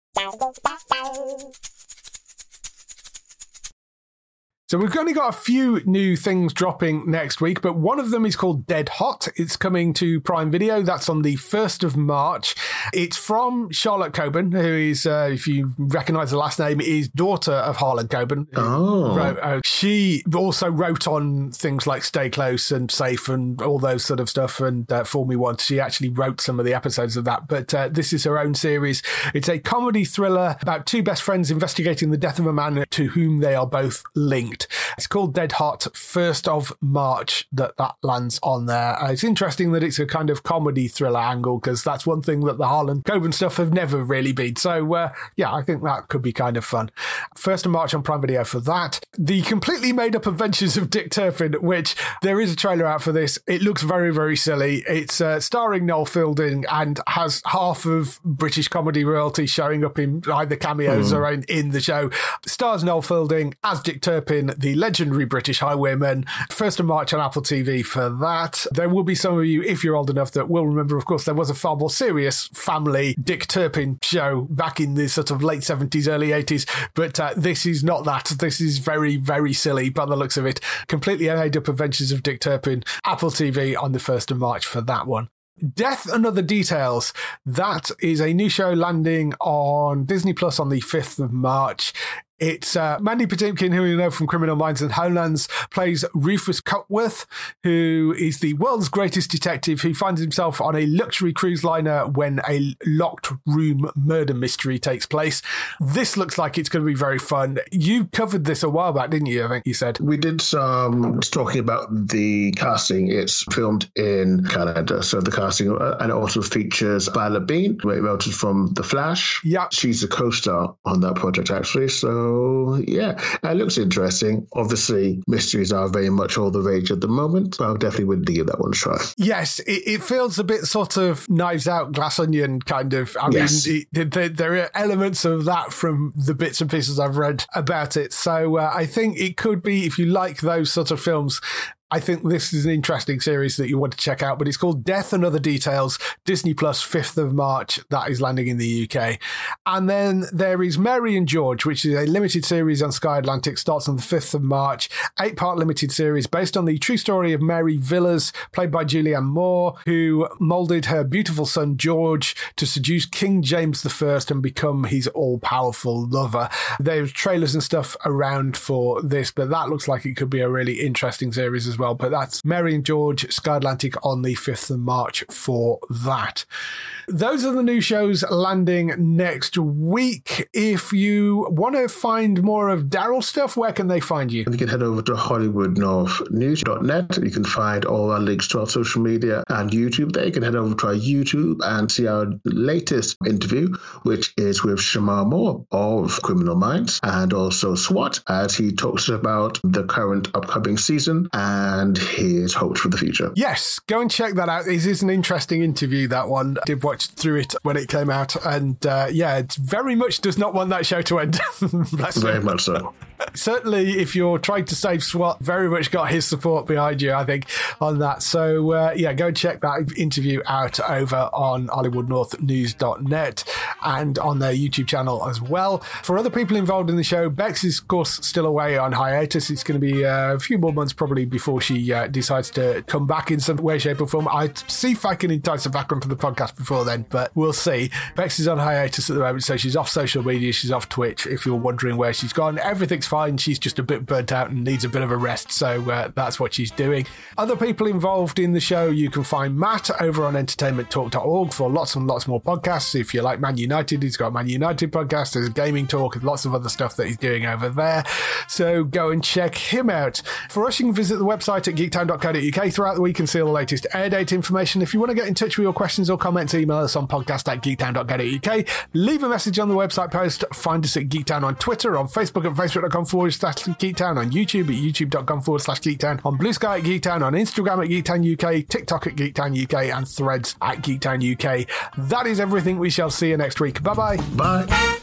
So we've only got a few new things dropping next week, but one of them is called Dead Hot. It's coming to Prime Video. That's on the first of March. It's from Charlotte Coben, who is, uh, if you recognise the last name, is daughter of Harlan Coben. Oh. Wrote, uh, she also wrote on things like Stay Close and Safe and all those sort of stuff, and uh, Fool Me Once. She actually wrote some of the episodes of that, but uh, this is her own series. It's a comedy thriller about two best friends investigating the death of a man to whom they are both linked. It's called Dead Hot, first of March that that lands on there. Uh, it's interesting that it's a kind of comedy thriller angle, because that's one thing that the Harlan Coben stuff have never really been. So, uh, yeah, I think that could be kind of fun. first of March on Prime Video for that. The Completely Made Up Adventures of Dick Turpin, which there is a trailer out for this. It looks very, very silly. It's uh, starring Noel Fielding and has half of British comedy royalty showing up in either cameos mm. or in, in the show. Stars Noel Fielding as Dick Turpin, the legendary British highwayman. first of March on Apple T V for that. There will be some of you, if you're old enough, that will remember, of course, there was a far more serious family Dick Turpin show back in the sort of late seventies, early eighties, but uh, this is not that. This is very, very silly by the looks of it. Completely Made Up Adventures of Dick Turpin, Apple T V on the first of March for that one. Death and Other Details. That is a new show landing on Disney Plus on the fifth of March. It's uh, Mandy Patinkin, who you know from Criminal Minds and Homelands, plays Rufus Cutworth, who is the world's greatest detective who finds himself on a luxury cruise liner when a locked room murder mystery takes place. This looks like it's going to be very fun. You covered this a while back, didn't you? I think you said. We did some talking about the casting. It's filmed in Canada, so the casting, and it also features Violet Bean, related from The Flash. Yeah. She's a co-star on that project, actually, so yeah, it looks interesting. Obviously, mysteries are very much all the rage at the moment, but I definitely would give that one a try. Yes, it, it feels a bit sort of Knives Out, Glass Onion kind of. I yes. mean, it, there, there are elements of that from the bits and pieces I've read about it. So uh, I think it could be, if you like those sort of films, I think this is an interesting series that you want to check out, but it's called Death and Other Details, Disney Plus, fifth of March. That is landing in the U K. And then there is Mary and George, which is a limited series on Sky Atlantic, starts on the fifth of March. Eight-part limited series based on the true story of Mary Villas, played by Julianne Moore, who moulded her beautiful son George to seduce King James the First and become his all-powerful lover. There's trailers and stuff around for this, but that looks like it could be a really interesting series as well. Well, but that's Mary and George, Sky Atlantic on the fifth of March for that. Those are the new shows landing next week. If you want to find more of Daryl's stuff, where can they find you? You can head over to Hollywood North News dot net. You can find all our links to our social media and YouTube there. You can head over to our YouTube and see our latest interview, which is with Shamar Moore of Criminal Minds and also SWAT, as he talks about the current upcoming season and and his hopes for the future. Yes, go and check that out. It is an interesting interview, that one. I did watch through it when it came out, and uh, yeah, it very much does not want that show to end. Very much so. Certainly, if you're trying to save SWAT, very much got his support behind you, I think, on that. So, uh, yeah, go and check that interview out over on Hollywood North News dot net and on their YouTube channel as well. For other people involved in the show, Bex is, of course, still away on hiatus. It's going to be uh, a few more months probably before she uh, decides decides to come back in some way, shape, or form. I see if I can entice her back onto the podcast before then, but we'll see. Bex is on hiatus at the moment, so she's off social media, she's off Twitch. If you're wondering where she's gone, everything's fine. She's just a bit burnt out and needs a bit of a rest, so uh, that's what she's doing. Other people involved in the show, you can find Matt over on entertainment talk dot org for lots and lots more podcasts. If you like Man United, he's got a Man United podcast, there's Gaming Talk and lots of other stuff that he's doing over there, so go and check him out. For us, you can visit the website at geektown dot co dot uk throughout the week and see all the latest air date information. If you want to get in touch with your questions or comments, email us on podcast at geektown dot co dot uk. Leave a message on the website post. Find us at Geektown on Twitter, on Facebook at facebook.com forward slash Geektown, on YouTube at youtube.com forward slash Geektown, on Blue Sky at Geektown, on Instagram at Geektown U K, TikTok at Geektown U K, and Threads at Geektown U K. That is everything. We shall see you next week. Bye-bye. Bye.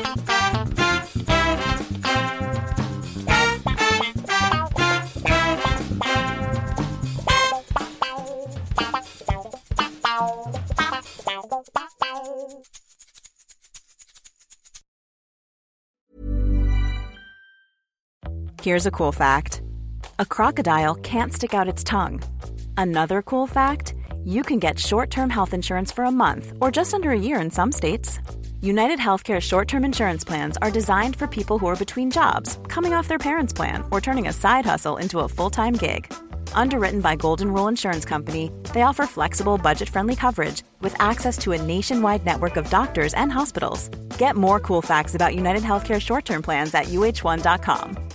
Here's a cool fact. A crocodile can't stick out its tongue. Another cool fact, you can get short-term health insurance for a month or just under a year in some states. United Healthcare short-term insurance plans are designed for people who are between jobs, coming off their parents' plan, or turning a side hustle into a full-time gig. Underwritten by Golden Rule Insurance Company, they offer flexible, budget-friendly coverage with access to a nationwide network of doctors and hospitals. Get more cool facts about United Healthcare short-term plans at U H one dot com.